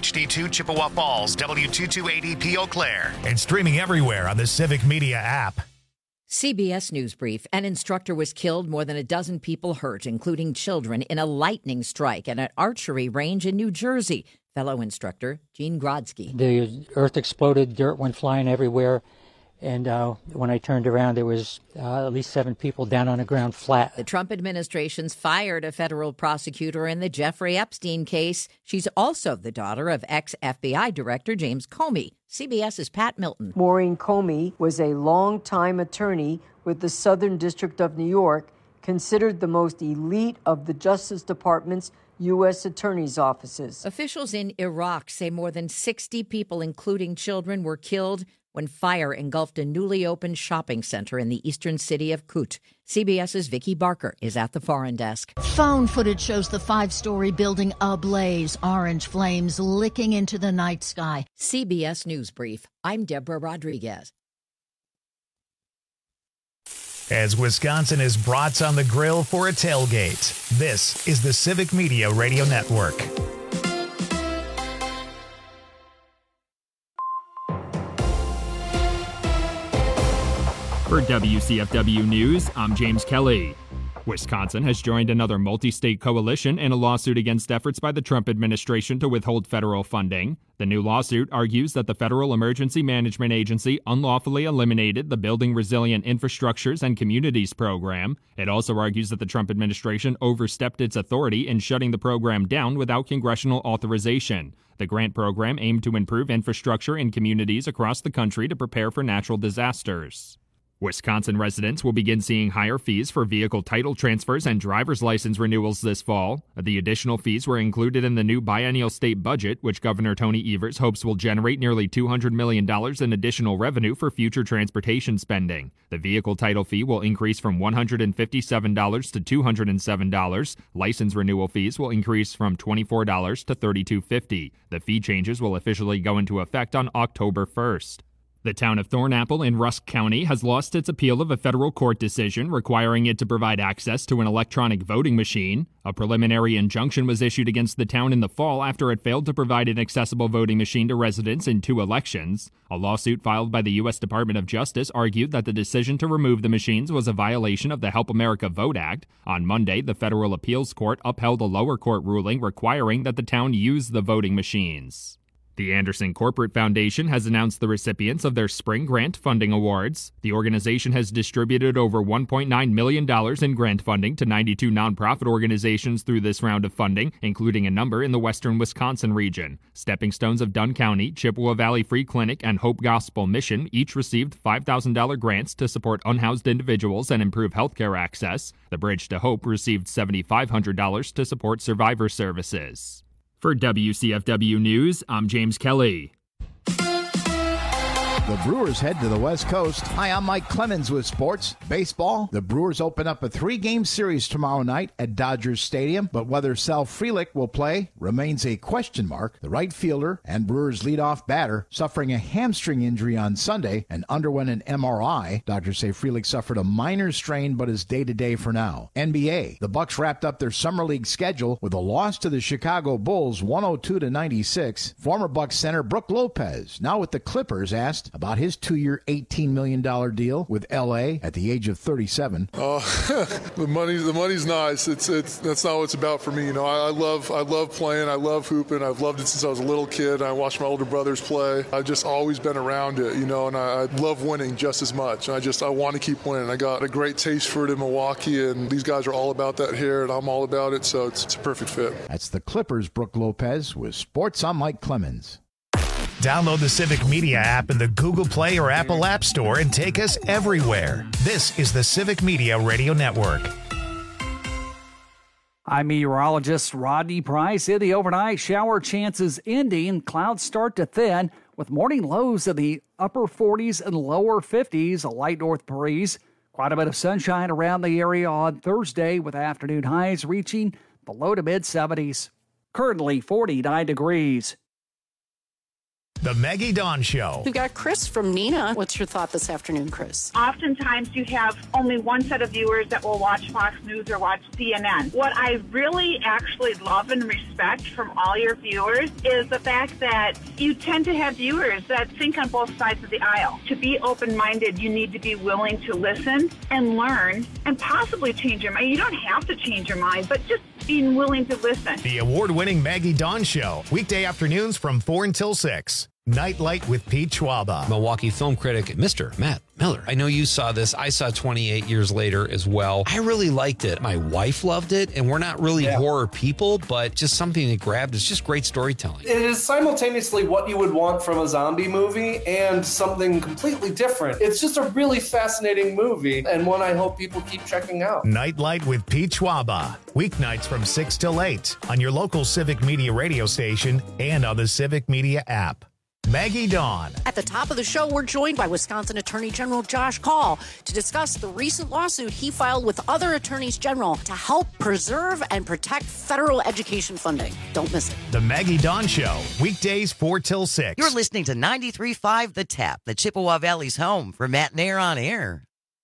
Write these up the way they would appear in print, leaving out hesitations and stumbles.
HD2 Chippewa Falls, W228EP Eau Claire. And streaming everywhere on the Civic Media app. CBS News Brief. An instructor was killed, more than a dozen people hurt, including children, in a lightning strike at an archery range in New Jersey. Fellow instructor Gene Grodsky. The earth exploded, dirt went flying everywhere. And when I turned around, there was at least 7 people down on the ground flat. The Trump administration's fired a federal prosecutor in the Jeffrey Epstein case. She's also the daughter of ex-FBI Director James Comey. CBS's Pat Milton. Maureen Comey was a longtime attorney with the Southern District of New York, considered the most elite of the Justice Department's U.S. attorney's offices. Officials in Iraq say more than 60 people, including children, were killed when fire engulfed a newly opened shopping center in the eastern city of Kut. CBS's Vicki Barker is at the foreign desk. Phone footage shows the 5-story building ablaze, orange flames licking into the night sky. CBS News Brief. I'm Deborah Rodriguez. As Wisconsin is brats on the grill for a tailgate, this is the Civic Media Radio Network. For WCFW News, I'm James Kelly. Wisconsin has joined another multi-state coalition in a lawsuit against efforts by the Trump administration to withhold federal funding. The new lawsuit argues that the Federal Emergency Management Agency unlawfully eliminated the Building Resilient Infrastructures and Communities program. It also argues that the Trump administration overstepped its authority in shutting the program down without congressional authorization. The grant program aimed to improve infrastructure in communities across the country to prepare for natural disasters. Wisconsin residents will begin seeing higher fees for vehicle title transfers and driver's license renewals this fall. The additional fees were included in the new biennial state budget, which Governor Tony Evers hopes will generate nearly $200 million in additional revenue for future transportation spending. The vehicle title fee will increase from $157 to $207. License renewal fees will increase from $24 to $32.50. The fee changes will officially go into effect on October 1st. The town of Thornapple in Rusk County has lost its appeal of a federal court decision requiring it to provide access to an electronic voting machine. A preliminary injunction was issued against the town in the fall after it failed to provide an accessible voting machine to residents in 2 elections. A lawsuit filed by the U.S. Department of Justice argued that the decision to remove the machines was a violation of the Help America Vote Act. On Monday, the federal appeals court upheld a lower court ruling requiring that the town use the voting machines. The Anderson Corporate Foundation has announced the recipients of their Spring Grant Funding Awards. The organization has distributed over $1.9 million in grant funding to 92 nonprofit organizations through this round of funding, including a number in the western Wisconsin region. Stepping Stones of Dunn County, Chippewa Valley Free Clinic, and Hope Gospel Mission each received $5,000 grants to support unhoused individuals and improve healthcare access. The Bridge to Hope received $7,500 to support survivor services. For WCFW News, I'm James Kelly. The Brewers head to the West Coast. Hi, I'm Mike Clemens with sports. Baseball, the Brewers open up a 3-game series tomorrow night at Dodgers Stadium, but whether Sal Frelick will play remains a question mark. The right fielder and Brewers leadoff batter suffering a hamstring injury on Sunday and underwent an MRI. Doctors say Frelick suffered a minor strain but is day-to-day for now. NBA, the Bucks wrapped up their summer league schedule with a loss to the Chicago Bulls 102-96. Former Bucks center Brook Lopez, now with the Clippers, asked about his 2-year, $18 million deal with L.A. at the age of 37. The money's nice. That's not what it's about for me. You know, I love playing. I love hooping. I've loved it since I was a little kid. I watched my older brothers play. I've just always been around it, you know, and I love winning just as much. I want to keep winning. I got a great taste for it in Milwaukee, and these guys are all about that here, and I'm all about it, so it's a perfect fit. That's the Clippers' Brook Lopez with Sports. I'm Mike Clemens. Download the Civic Media app in the Google Play or Apple App Store and take us everywhere. This is the Civic Media Radio Network. I'm meteorologist Rodney Price. In the overnight, shower chances ending. Clouds start to thin with morning lows in the upper 40s and lower 50s, a light north breeze. Quite a bit of sunshine around the area on Thursday with afternoon highs reaching the low to mid 70s. Currently 49 degrees. The Maggie Dawn Show. We've got Chris from Neenah. What's your thought this afternoon, Chris? Oftentimes you have only one set of viewers that will watch Fox News or watch CNN. What I really actually love and respect from all your viewers is the fact that you tend to have viewers that think on both sides of the aisle. To be open-minded, you need to be willing to listen and learn and possibly change your mind. You don't have to change your mind, but just being willing to listen. The award-winning Maggie Dawn Show. Weekday afternoons from 4 until 6. Nightlight with Pete Schwaba. Milwaukee film critic, Mr. Matt Miller. I know you saw this. I saw 28 years later as well. I really liked it. My wife loved it, and we're not really horror people, but just something that grabbed. It's just great storytelling. It is simultaneously what you would want from a zombie movie and something completely different. It's just a really fascinating movie, and one I hope people keep checking out. Nightlight with Pete Schwaba. Weeknights from 6 till 8 on your local Civic Media radio station and on the Civic Media app. Maggie Dawn. At the top of the show, we're joined by Wisconsin Attorney General Josh Kaul to discuss the recent lawsuit he filed with other attorneys general to help preserve and protect federal education funding. Don't miss it. The Maggie Dawn Show. Weekdays 4 till 6. You're listening to 93.5 The Tap, the Chippewa Valley's home for Matt and Air on Air.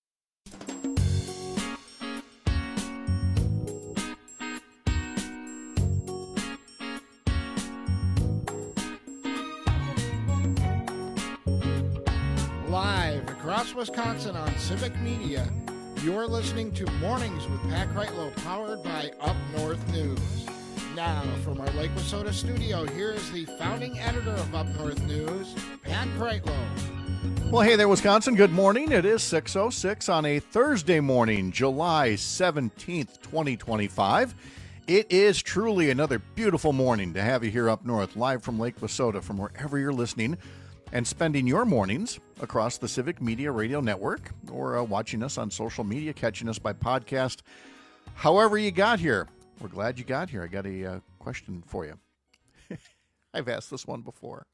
Live across Wisconsin on Civic Media, you're listening to Mornings with Pat Kreitlow, powered by Up North News. Now, from our Lake Wissota studio, here is the founding editor of Up North News, Pat Kreitlow. Well, hey there, Wisconsin. Good morning. It is 6:06 on a Thursday morning, July 17th, 2025. It is truly another beautiful morning to have you here up north, live from Lake Wissota, from wherever you're listening and spending your mornings across the Civic Media Radio Network, or watching us on social media, catching us by podcast. However you got here, we're glad you got here. I got a question for you. I've asked this one before.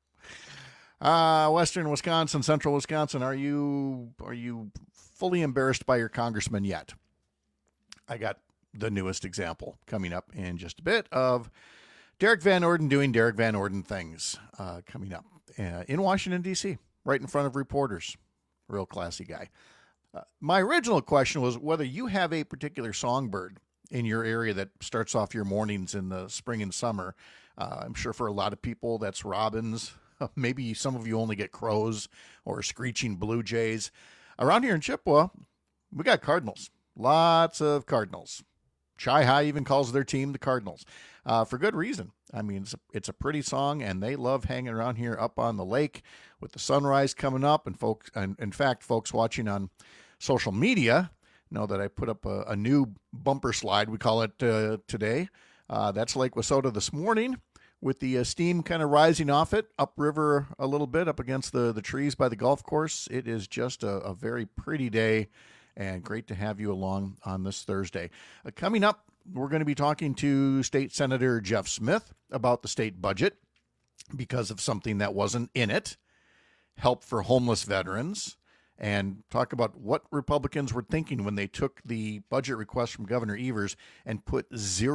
Western Wisconsin, Central Wisconsin, are you fully embarrassed by your congressman yet? I got the newest example coming up in just a bit of Derek Van Orden doing Derek Van Orden things coming up in Washington, D.C., right in front of reporters. Real classy guy. My original question was whether you have a particular songbird in your area that starts off your mornings in the spring and summer. I'm sure for a lot of people that's robins. Maybe some of you only get crows or screeching blue jays. Around here in Chippewa, we got cardinals. Lots of cardinals. Chi High even calls their team the Cardinals, for good reason. I mean, it's a pretty song, and they love hanging around here up on the lake with the sunrise coming up. And in fact, folks watching on social media know that I put up a new bumper slide, we call it today. That's Lake Wissota this morning, with the steam kind of rising off it, upriver a little bit, up against the trees by the golf course. It is just a very pretty day, and great to have you along on this Thursday. Coming up, we're going to be talking to State Senator Jeff Smith about the state budget because of something that wasn't in it, help for homeless veterans, and talk about what Republicans were thinking when they took the budget request from Governor Evers and put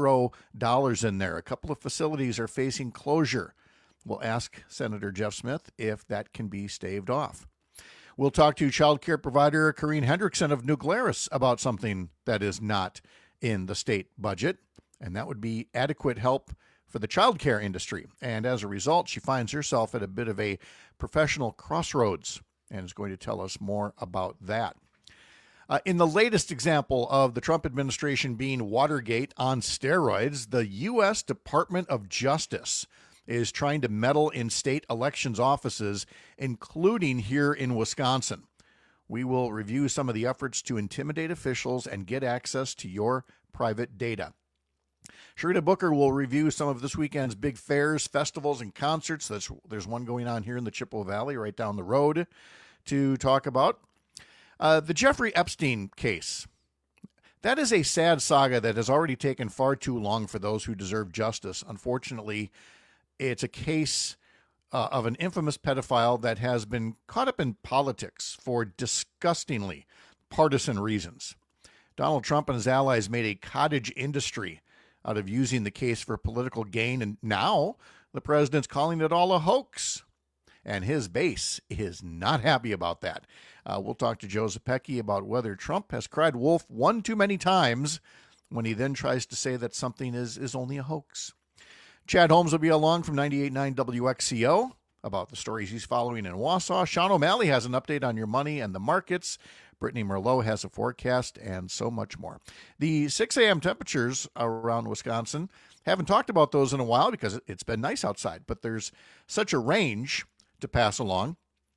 $0 in there. A couple of facilities are facing closure. We'll ask Senator Jeff Smith if that can be staved off. We'll talk to child care provider Corrine Hendrickson of New Glarus about something that is not in the state budget, and that would be adequate help for the child care industry. And as a result, she finds herself at a bit of a professional crossroads and is going to tell us more about that. In the latest example of the Trump administration being Watergate on steroids, the U.S. Department of Justice is trying to meddle in state elections offices, including here in Wisconsin. We will review some of the efforts to intimidate officials and get access to your private data. Sharita Booker will review some of this weekend's big fairs, festivals, and concerts. There's one going on here in the Chippewa Valley right down the road to talk about. The Jeffrey Epstein case. That is a sad saga that has already taken far too long for those who deserve justice. Unfortunately, it's a case of an infamous pedophile that has been caught up in politics for disgustingly partisan reasons. Donald Trump and his allies made a cottage industry out of using the case for political gain, and now the president's calling it all a hoax. and his base is not happy about that. We'll talk to Joe Zepecki about whether Trump has cried wolf one too many times when he then tries to say that something is only a hoax. Chad Holmes will be along from 98.9 WXCO about the stories he's following in Wausau. Sean O'Malley has an update on your money and the markets. Brittany Merlot has a forecast, and so much more. The 6 a.m. temperatures around Wisconsin, haven't talked about those in a while because it's been nice outside, but there's such a range to pass along.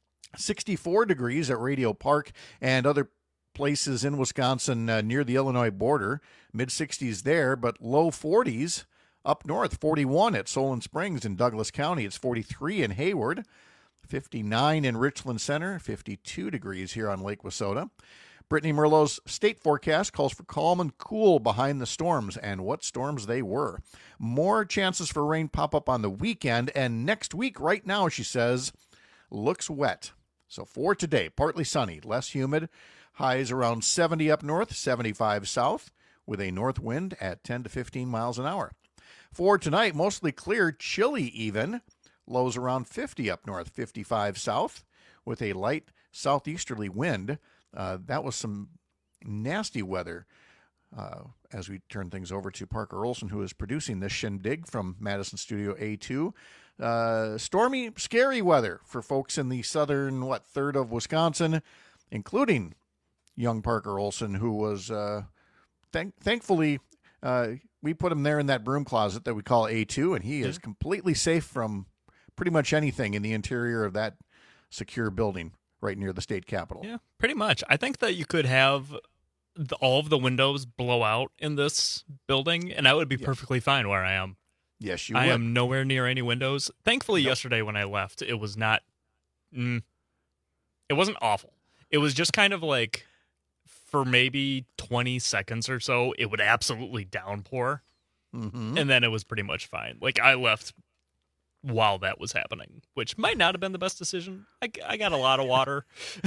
64 degrees at Radio Park and other places in Wisconsin near the Illinois border, mid-60s there, but low 40s up north, 41 at Solon Springs in Douglas County. It's 43 in Hayward, 59 in Richland Center, 52 degrees here on Lake Wissota. Brittany Merlot's state forecast calls for calm and cool behind the storms, and what storms they were. More chances for rain pop up on the weekend, and next week right now, she says, looks wet. So for today, partly sunny, less humid, highs around 70 up north, 75 south, with a north wind at 10 to 15 miles an hour. For tonight, mostly clear, chilly even. Lows around 50 up north, 55 south, with a light southeasterly wind. That was some nasty weather as we turn things over to Parker Olson, who is producing this shindig from Madison Studio A2. Stormy, scary weather for folks in the southern, third of Wisconsin, including young Parker Olson, who was thankfully we put him there in that broom closet that we call A2, and he is completely safe from pretty much anything in the interior of that secure building right near the state capitol. Yeah, pretty much. I think that you could have all of the windows blow out in this building, and I would be perfectly fine where I am. Yes, you would. I am nowhere near any windows. Thankfully, yesterday when I left, it was not... it wasn't awful. It was just kind of like, for maybe 20 seconds or so, it would absolutely downpour, and then it was pretty much fine. Like, I left while that was happening, which might not have been the best decision. I got a lot of water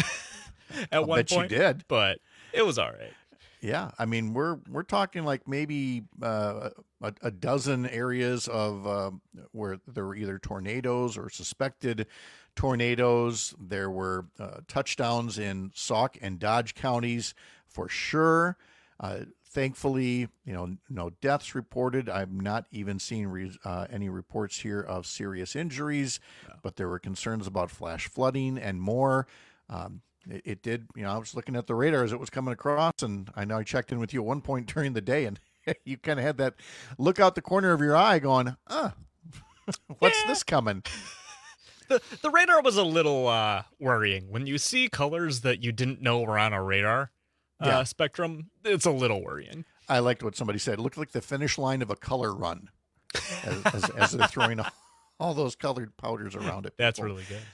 at one point. You did, but it was all right. Yeah, I mean we're talking like maybe a dozen areas of where there were either tornadoes or suspected tornadoes. There were touchdowns in Sauk and Dodge counties for sure. Thankfully, no deaths reported. I'm not even seeing any reports here of serious injuries, but there were concerns about flash flooding and more. It did, I was looking at the radar as it was coming across, and I know I checked in with you at one point during the day, and you kind of had that look out the corner of your eye going, what's this coming? The radar was a little worrying. When you see colors that you didn't know were on a radar spectrum, it's a little worrying. I liked what somebody said. It looked like the finish line of a color run as they're throwing all those colored powders around it. That's really good.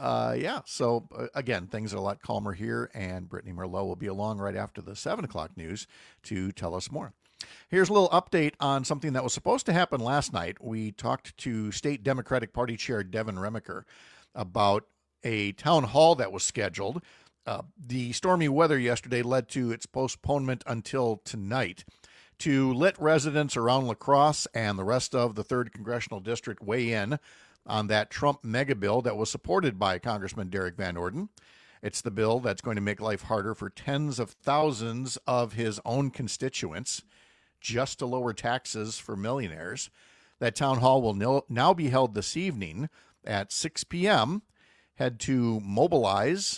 So again, things are a lot calmer here, and Brittany Merlot will be along right after the 7 o'clock news to tell us more. Here's a little update on something that was supposed to happen last night. We talked to State Democratic Party Chair Devin Remiker about a town hall that was scheduled. The stormy weather yesterday led to its postponement until tonight to let residents around La Crosse and the rest of the 3rd Congressional District weigh in on that Trump mega bill that was supported by Congressman Derek Van Orden. It's the bill that's going to make life harder for tens of thousands of his own constituents just to lower taxes for millionaires. That town hall will now be held this evening at 6 p.m. Head to mobilize.us,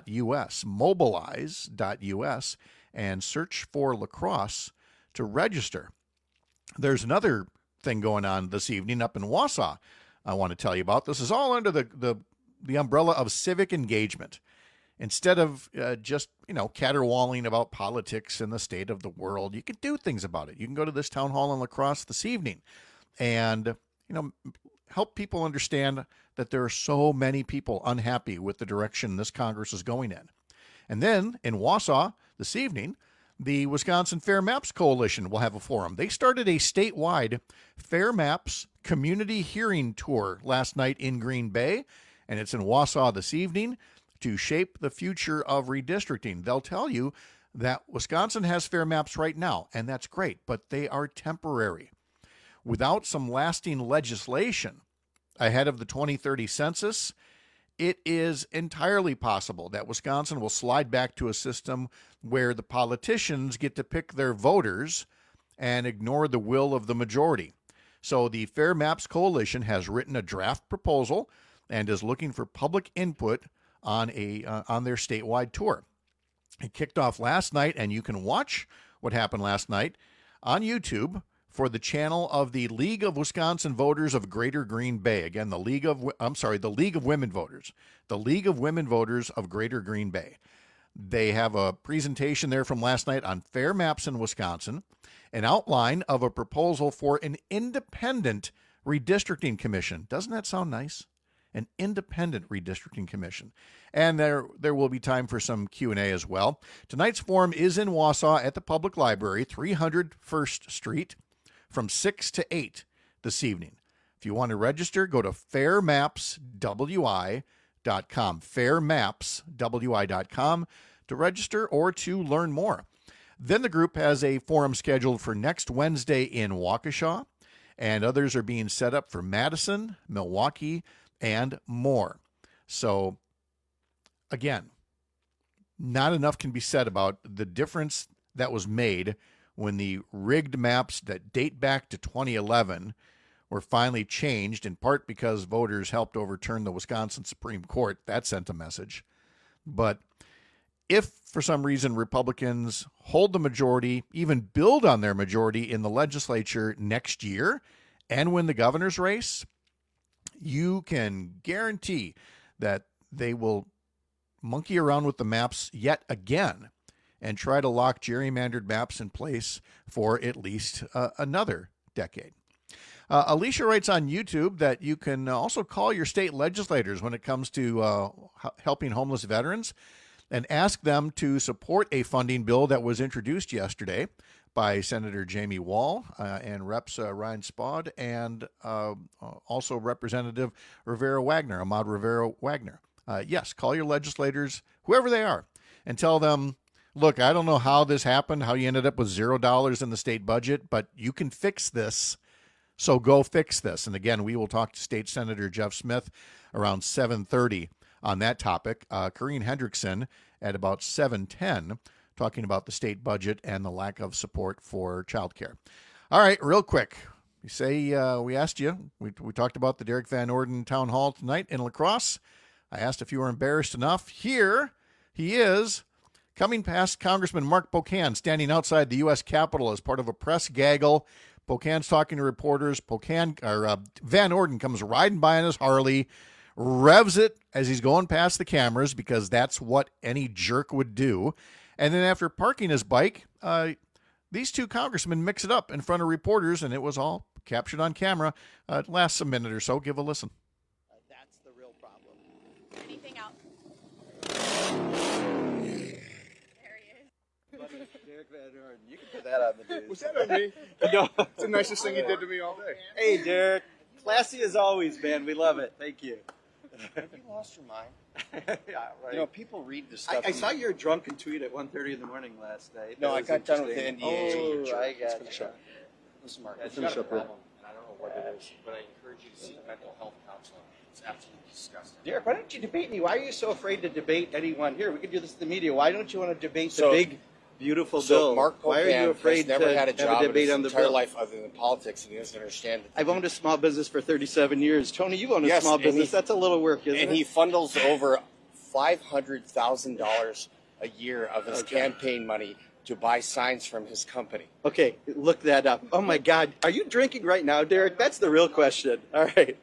and search for La Crosse to register. There's another thing going on this evening up in Wausau I want to tell you about. This is all under the umbrella of civic engagement. Instead of just, caterwauling about politics and the state of the world, you can do things about it. You can go to this town hall in La Crosse this evening and, help people understand that there are so many people unhappy with the direction this Congress is going in. And then in Wausau this evening, the Wisconsin Fair Maps Coalition will have a forum. They started a statewide Fair Maps community hearing tour last night in Green Bay, and it's in Wausau this evening to shape the future of redistricting. They'll tell you that Wisconsin has fair maps right now, and that's great, but they are temporary. Without some lasting legislation ahead of the 2030 census, it is entirely possible that Wisconsin will slide back to a system where the politicians get to pick their voters and ignore the will of the majority. So the Fair Maps Coalition has written a draft proposal and is looking for public input on their statewide tour. It kicked off last night, and you can watch what happened last night on YouTube for the channel of the League of Wisconsin Voters of Greater Green Bay. Again, the League of Women Voters. The League of Women Voters of Greater Green Bay. They have a presentation there from last night on fair maps in Wisconsin, an outline of a proposal for an independent redistricting commission. Doesn't that sound nice? An independent redistricting commission. And there will be time for some Q&A as well. Tonight's forum is in Wausau at the Public Library, 300 First Street, from 6 to 8 this evening. If you want to register, go to fairmapswi.com, fairmapswi.com to register or to learn more. Then the group has a forum scheduled for next Wednesday in Waukesha, and others are being set up for Madison, Milwaukee, and more. So, again, not enough can be said about the difference that was made when the rigged maps that date back to 2011 were finally changed, in part because voters helped overturn the Wisconsin Supreme Court. That sent a message. But if, for some reason, Republicans hold the majority, even build on their majority in the legislature next year and win the governor's race, you can guarantee that they will monkey around with the maps yet again and try to lock gerrymandered maps in place for at least another decade. Alicia writes on YouTube that you can also call your state legislators when it comes to helping homeless veterans and ask them to support a funding bill that was introduced yesterday by Senator Jamie Wall and Reps Ryan Spaude and also Representative Rivera-Wagner, Ahmad Rivera-Wagner. Yes, call your legislators, whoever they are, and tell them, look, I don't know how this happened, how you ended up with $0 in the state budget, but you can fix this, so go fix this. And again, we will talk to State Senator Jeff Smith around 7:30 on that topic. Corrine Hendrickson at about 7:10, talking about the state budget and the lack of support for childcare. All right, real quick. You say we asked you, we talked about the Derek Van Orden Town Hall tonight in La Crosse. I asked if you were embarrassed enough. Here he is, coming past Congressman Mark Pocan, standing outside the U.S. Capitol as part of a press gaggle. Pocan's talking to reporters. Van Orden comes riding by on his Harley, revs it as he's going past the cameras because that's what any jerk would do. And then after parking his bike, these two congressmen mix it up in front of reporters, and it was all captured on camera. It lasts a minute or so. Give a listen. That's the real problem. Anything else? There he is. Derek Van Orden. You can put that on the news. Was that on me? No. It's the nicest thing you did to me all day. Hey, Derek. Classy as always, man. We love it. Thank you. Have you lost your mind? Yeah, right. You know, people read this stuff. I saw your drunken tweet at 1:30 in the morning last night. No, That I was got done with the interesting. NDA. Oh, I got Finish you. up. Listen, Mark, Yeah, you've finish got a up, Rick. problem, and I don't know what it is, but I encourage you to seek mental health counseling. It's absolutely disgusting. Derek, why don't you debate me? Why are you so afraid to debate anyone here? We could do this in the media. Why don't you want to debate So- the big, beautiful So bill? Mark Why are you Pocan afraid has never to had a have job a debate in his on the entire bill? life other than politics, and he doesn't understand it. I've owned a small business for 37 years. Tony, you've owned a Yes, small and business. he- That's a little work, isn't and it? he funnels over $500,000 a year of his campaign money to buy signs from his company. Okay, look that up. Oh, my God. Are you drinking right now, Derek? That's the real question. All right.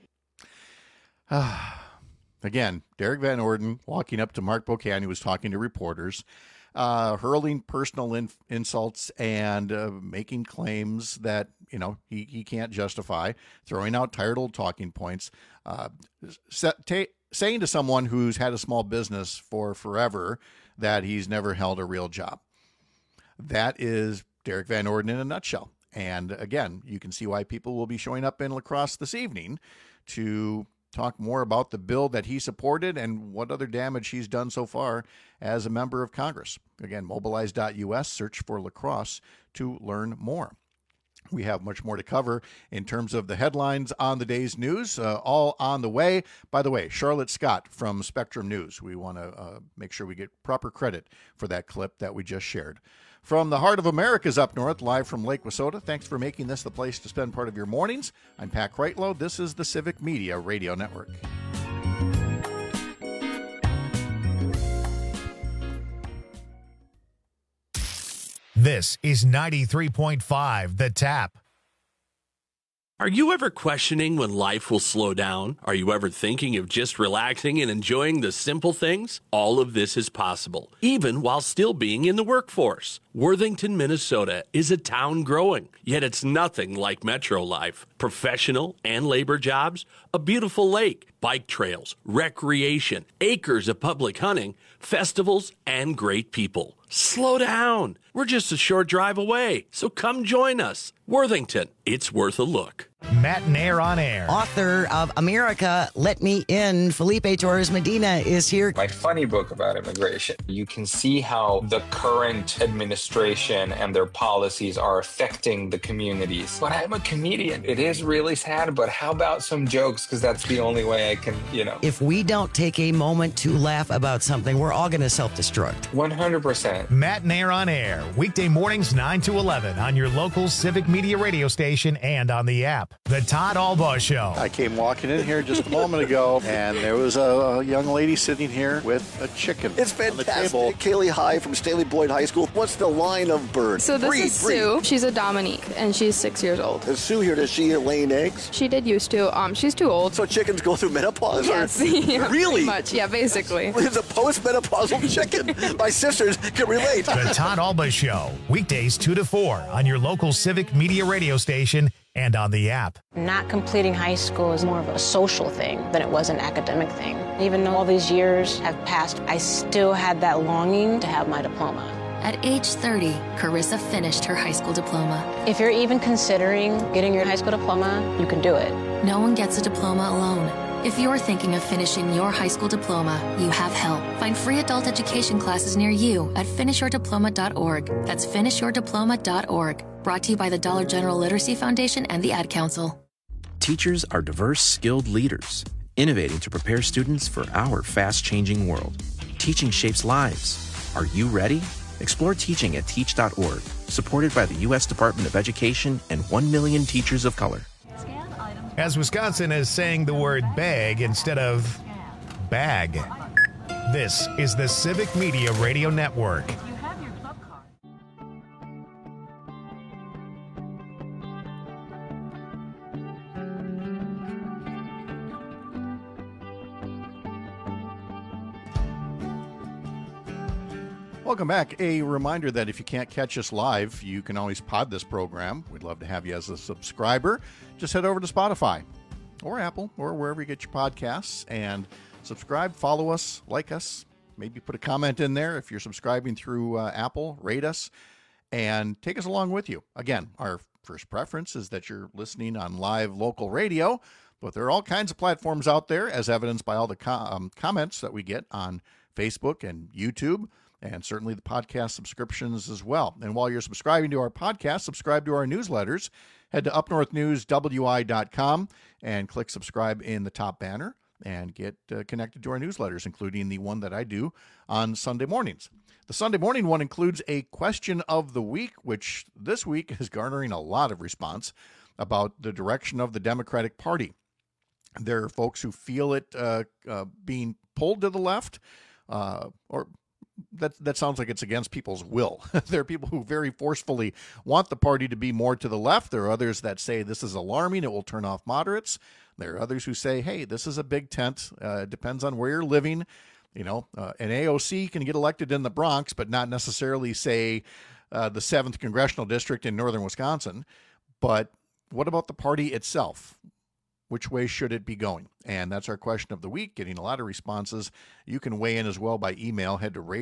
Again, Derek Van Orden walking up to Mark Pocan, who was talking to reporters, hurling personal insults and making claims that he can't justify, throwing out tired old talking points, saying to someone who's had a small business for forever that he's never held a real job. That is Derek Van Orden in a nutshell. And again, you can see why people will be showing up in La Crosse this evening to talk more about the bill that he supported and what other damage he's done so far as a member of Congress. Again, mobilize.us, search for La Crosse to learn more. We have much more to cover in terms of the headlines on the day's news, all on the way. By the way, Charlotte Scott from Spectrum News. We want to make sure we get proper credit for that clip that we just shared. From the heart of America's up north, live from Lake Wissota, thanks for making this the place to spend part of your mornings. I'm Pat Kreitlow. This is the Civic Media Radio Network. This is 93.5 The Tap. Are you ever questioning when life will slow down? Are you ever thinking of just relaxing and enjoying the simple things? All of this is possible, even while still being in the workforce. Worthington, Minnesota is a town growing, yet it's nothing like metro life. Professional and labor jobs, a beautiful lake, bike trails, recreation, acres of public hunting, festivals, and great people. Slow down. We're just a short drive away, so come join us. Worthington, it's worth a look. Matt Nair on air. Author of America, Let Me In, Felipe Torres Medina is here. My funny book about immigration. You can see how the current administration and their policies are affecting the communities. But I'm a comedian. It is really sad, but how about some jokes? Because that's the only way I can, If we don't take a moment to laugh about something, we're all going to self-destruct. 100%. Matt Nair on air. Weekday mornings 9 to 11 on your local Civic Media radio station and on the app. The Todd Albaugh Show. I came walking in here just a moment ago, and there was a young lady sitting here with a chicken. It's fantastic. Kaylee High from Staley Boyd High School. What's the line of bird? So this is Sue. She's a Dominique, and she's 6 years old. Is Sue here? Does she laying eggs? She did used to. She's too old. So chickens go through menopause? Yes. Yeah, really? Pretty much. Yeah, basically. It's a post-menopausal chicken. My sisters can relate. The Todd Albaugh Show. Weekdays 2 to 4 on your local Civic Media radio station and on the app. Not completing high school is more of a social thing than it was an academic thing. Even though all these years have passed, I still had that longing to have my diploma. At age 30, Carissa finished her high school diploma. If you're even considering getting your high school diploma, you can do it. No one gets a diploma alone. If you're thinking of finishing your high school diploma, you have help. Find free adult education classes near you at finishyourdiploma.org. That's finishyourdiploma.org. Brought to you by the Dollar General Literacy Foundation and the Ad Council. Teachers are diverse, skilled leaders, innovating to prepare students for our fast-changing world. Teaching shapes lives. Are you ready? Explore teaching at teach.org, supported by the U.S. Department of Education and 1 million teachers of color. As Wisconsin is saying the word bag instead of bag. This is the Civic Media Radio Network. Welcome back. A reminder that if you can't catch us live, you can always pod this program. We'd love to have you as a subscriber. Just head over to Spotify or Apple or wherever you get your podcasts and subscribe, follow us, like us, maybe put a comment in there. If you're subscribing through Apple, rate us and take us along with you. Again, our first preference is that you're listening on live local radio, but there are all kinds of platforms out there, as evidenced by all the comments that we get on Facebook and YouTube, and certainly the podcast subscriptions as well. And while you're subscribing to our podcast, subscribe to our newsletters. Head to upnorthnewswi.com and click subscribe in the top banner and get connected to our newsletters, including the one that I do on Sunday mornings. The Sunday morning one includes a question of the week, which this week is garnering a lot of response about the direction of the Democratic Party. There are folks who feel it being pulled to the left, or that sounds like it's against people's will. There are people who very forcefully want the party to be more to the left. There are others that say this is alarming, it will turn off moderates. There are others who say, hey, this is a big tent. It depends on where you're living. An AOC can get elected in the Bronx, but not necessarily, say, the 7th Congressional District in northern Wisconsin. But what about the party itself? Which way should it be going? And that's our question of the week, getting a lot of responses. You can weigh in as well by email. Head to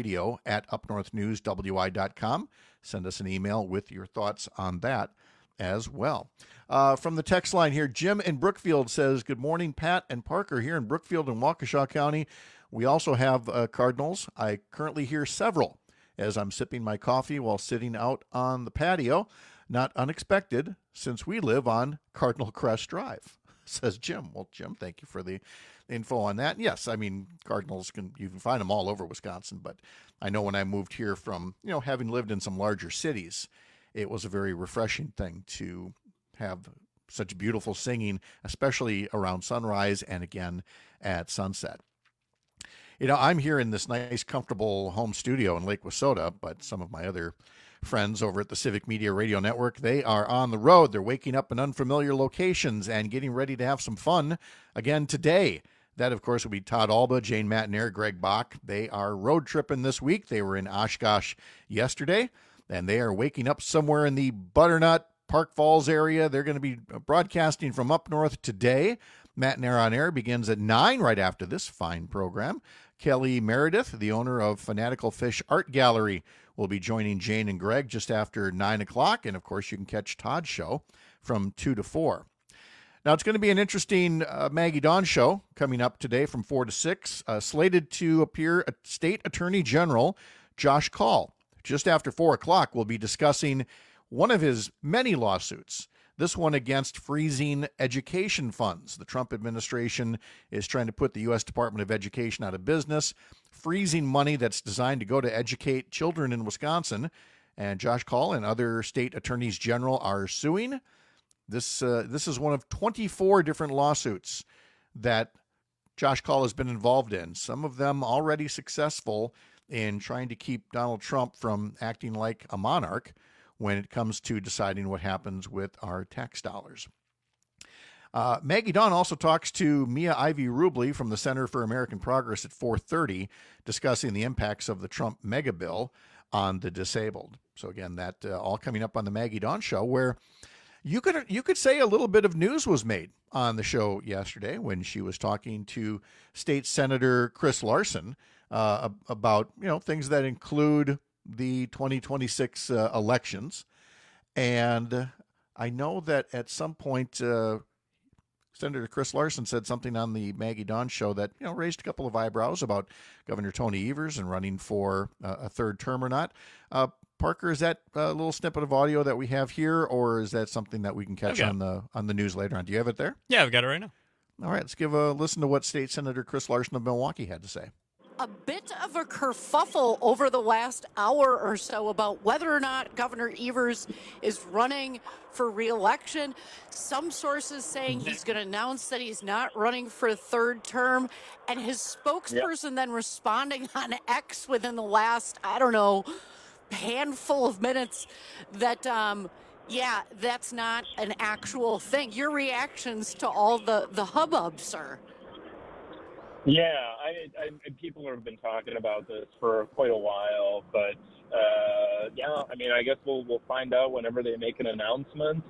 radio@upnorthnewswi.com. Send us an email with your thoughts on that as well. From the text line here, Jim in Brookfield says, good morning, Pat and Parker. Here in Brookfield and Waukesha County, we also have cardinals. I currently hear several as I'm sipping my coffee while sitting out on the patio. Not unexpected, since we live on Cardinal Crest Drive, says Jim. Well, Jim, thank you for the info on that. Yes, I mean, Cardinals, you can find them all over Wisconsin, but I know when I moved here from, having lived in some larger cities, it was a very refreshing thing to have such beautiful singing, especially around sunrise and again at sunset. I'm here in this nice, comfortable home studio in Lake Wissota, but some of my other friends over at the Civic Media Radio Network, they are on the road. They're waking up in unfamiliar locations and getting ready to have some fun again today. That, of course, will be Todd Alba, Jane Matnair, Greg Bach. They are road tripping this week. They were in Oshkosh yesterday, and they are waking up somewhere in the Butternut, Park Falls area. They're going to be broadcasting from up north today. Matnair on Air begins at 9 right after this fine program. Kelly Meredith, the owner of Fanatical Fish Art Gallery, will be joining Jane and Greg just after 9 o'clock. And, of course, you can catch Todd's show from 2 to 4. Now, it's going to be an interesting Maggie Dawn show coming up today from 4 to 6. Slated to appear State Attorney General Josh Kaul. Just after 4 o'clock, we'll be discussing one of his many lawsuits. This one against freezing education funds. The Trump administration is trying to put the U.S. Department of Education out of business, freezing money that's designed to go to educate children in Wisconsin. And Josh Kaul and other state attorneys general are suing. This is one of 24 different lawsuits that Josh Kaul has been involved in, some of them already successful in trying to keep Donald Trump from acting like a monarch when it comes to deciding what happens with our tax dollars. Maggie Dawn also talks to Mia Ivy Rubley from the Center for American Progress at 4:30, discussing the impacts of the Trump mega bill on the disabled. So again, that all coming up on the Maggie Dawn show, where you could say a little bit of news was made on the show yesterday when she was talking to State Senator Chris Larson about things that include the 2026 elections. And I know that at some point Senator Chris Larson said something on the Maggie Dawn show that raised a couple of eyebrows about Governor Tony Evers and running for a third term or not. Parker, is that a little snippet of audio that we have here, or is that something that we can catch on the news later on? Do you have it there? Yeah, I've got it right now. All right, let's give a listen to what State Senator Chris Larson of Milwaukee had to say. A bit of a kerfuffle over the last hour or so about whether or not Governor Evers is running for re-election. Some sources saying he's going to announce that he's not running for a third term, and his spokesperson then responding on X within the last, handful of minutes that, that's not an actual thing. Your reactions to all the hubbub, sir? Yeah, I people have been talking about this for quite a while, but I guess we'll find out whenever they make an announcement.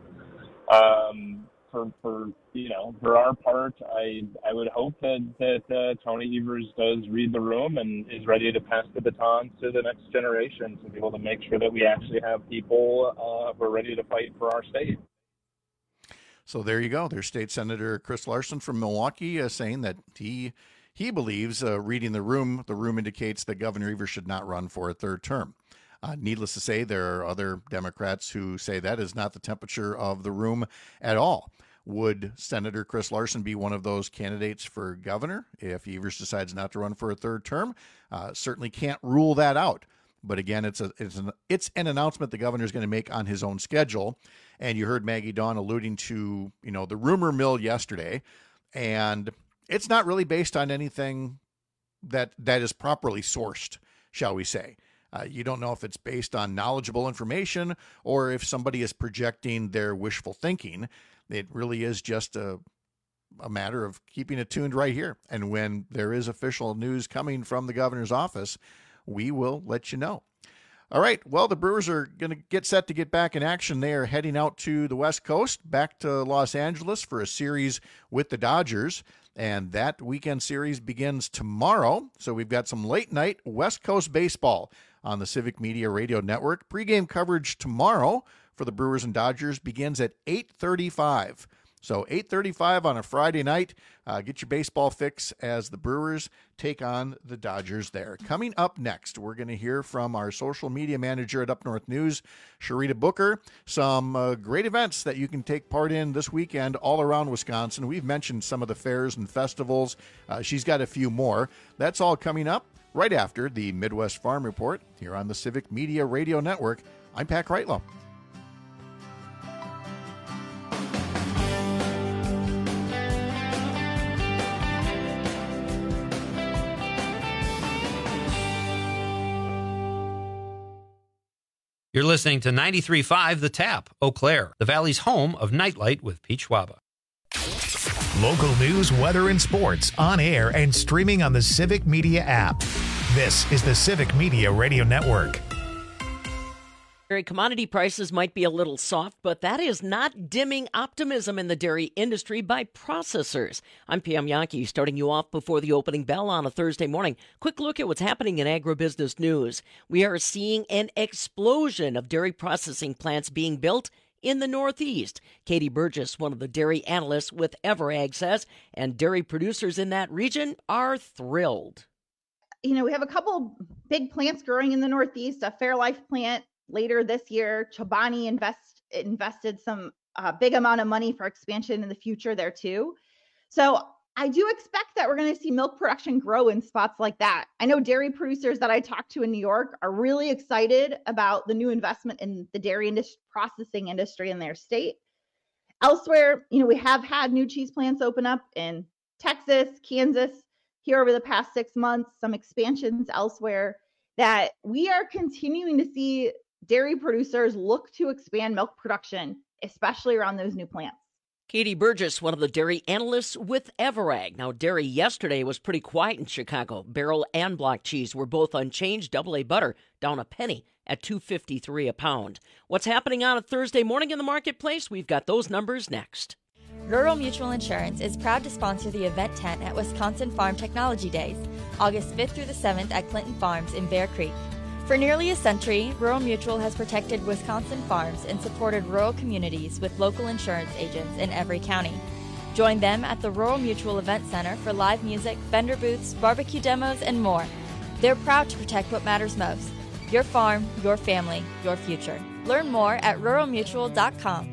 For our part, I would hope that Tony Evers does read the room and is ready to pass the baton to the next generation to be able to make sure that we actually have people who are ready to fight for our state. So there you go. There's State Senator Chris Larson from Milwaukee saying that he believes, reading the room indicates that Governor Evers should not run for a third term. Needless to say, there are other Democrats who say that is not the temperature of the room at all. Would Senator Chris Larson be one of those candidates for governor if Evers decides not to run for a third term? Certainly can't rule that out. But again, it's an announcement the governor is going to make on his own schedule. And you heard Maggie Dawn alluding to, the rumor mill yesterday. And it's not really based on anything that is properly sourced, shall we say. You don't know if it's based on knowledgeable information or if somebody is projecting their wishful thinking. It really is just a matter of keeping it tuned right here. And when there is official news coming from the governor's office, we will let you know. All right. Well, the Brewers are going to get set to get back in action. They are heading out to the West Coast, back to Los Angeles for a series with the Dodgers. And that weekend series begins tomorrow. So we've got some late night West Coast baseball on the Civic Media Radio Network. Pre-game coverage tomorrow for the Brewers and Dodgers begins at 8:35 So 8:35 on a Friday night. Get your baseball fix as the Brewers take on the Dodgers there. Coming up next, we're going to hear from our social media manager at Up North News, Sharita Booker, some great events that you can take part in this weekend all around Wisconsin. We've mentioned some of the fairs and festivals. She's got a few more. That's all coming up right after the Midwest Farm Report here on the Civic Media Radio Network. I'm Pat Kreitlow. You're listening to 93.5 The Tap, Eau Claire, the Valley's home of Nightlight with Pete Schwaba. Local news, weather, and sports on air and streaming on the Civic Media app. This is the Civic Media Radio Network. Commodity prices might be a little soft, but that is not dimming optimism in the dairy industry by processors. I'm Pam Yankee, starting you off before the opening bell on a Thursday morning. Quick look at what's happening in agribusiness news. We are seeing an explosion of dairy processing plants being built in the Northeast. Katie Burgess, one of the dairy analysts with Everag, says, and dairy producers in that region are thrilled. We have a couple big plants growing in the Northeast, a Fairlife plant. Later this year, Chobani invested some big amount of money for expansion in the future there too. So I do expect that we're going to see milk production grow in spots like that. I know dairy producers that I talked to in New York are really excited about the new investment in the dairy processing industry in their state. Elsewhere, we have had new cheese plants open up in Texas, Kansas, here over the past 6 months, some expansions elsewhere, that we are continuing to see dairy producers look to expand milk production, especially around those new plants. Katie Burgess, one of the dairy analysts with Everag. Now, dairy yesterday was pretty quiet in Chicago. Barrel and block cheese were both unchanged. AA butter down a penny at $2.53 a pound. What's happening on a Thursday morning in the marketplace? We've got those numbers next. Rural Mutual Insurance is proud to sponsor the event tent at Wisconsin Farm Technology Days, August 5th through the 7th at Clinton Farms in Bear Creek. For nearly a century, Rural Mutual has protected Wisconsin farms and supported rural communities with local insurance agents in every county. Join them at the Rural Mutual Event Center for live music, vendor booths, barbecue demos, and more. They're proud to protect what matters most: your farm, your family, your future. Learn more at ruralmutual.com.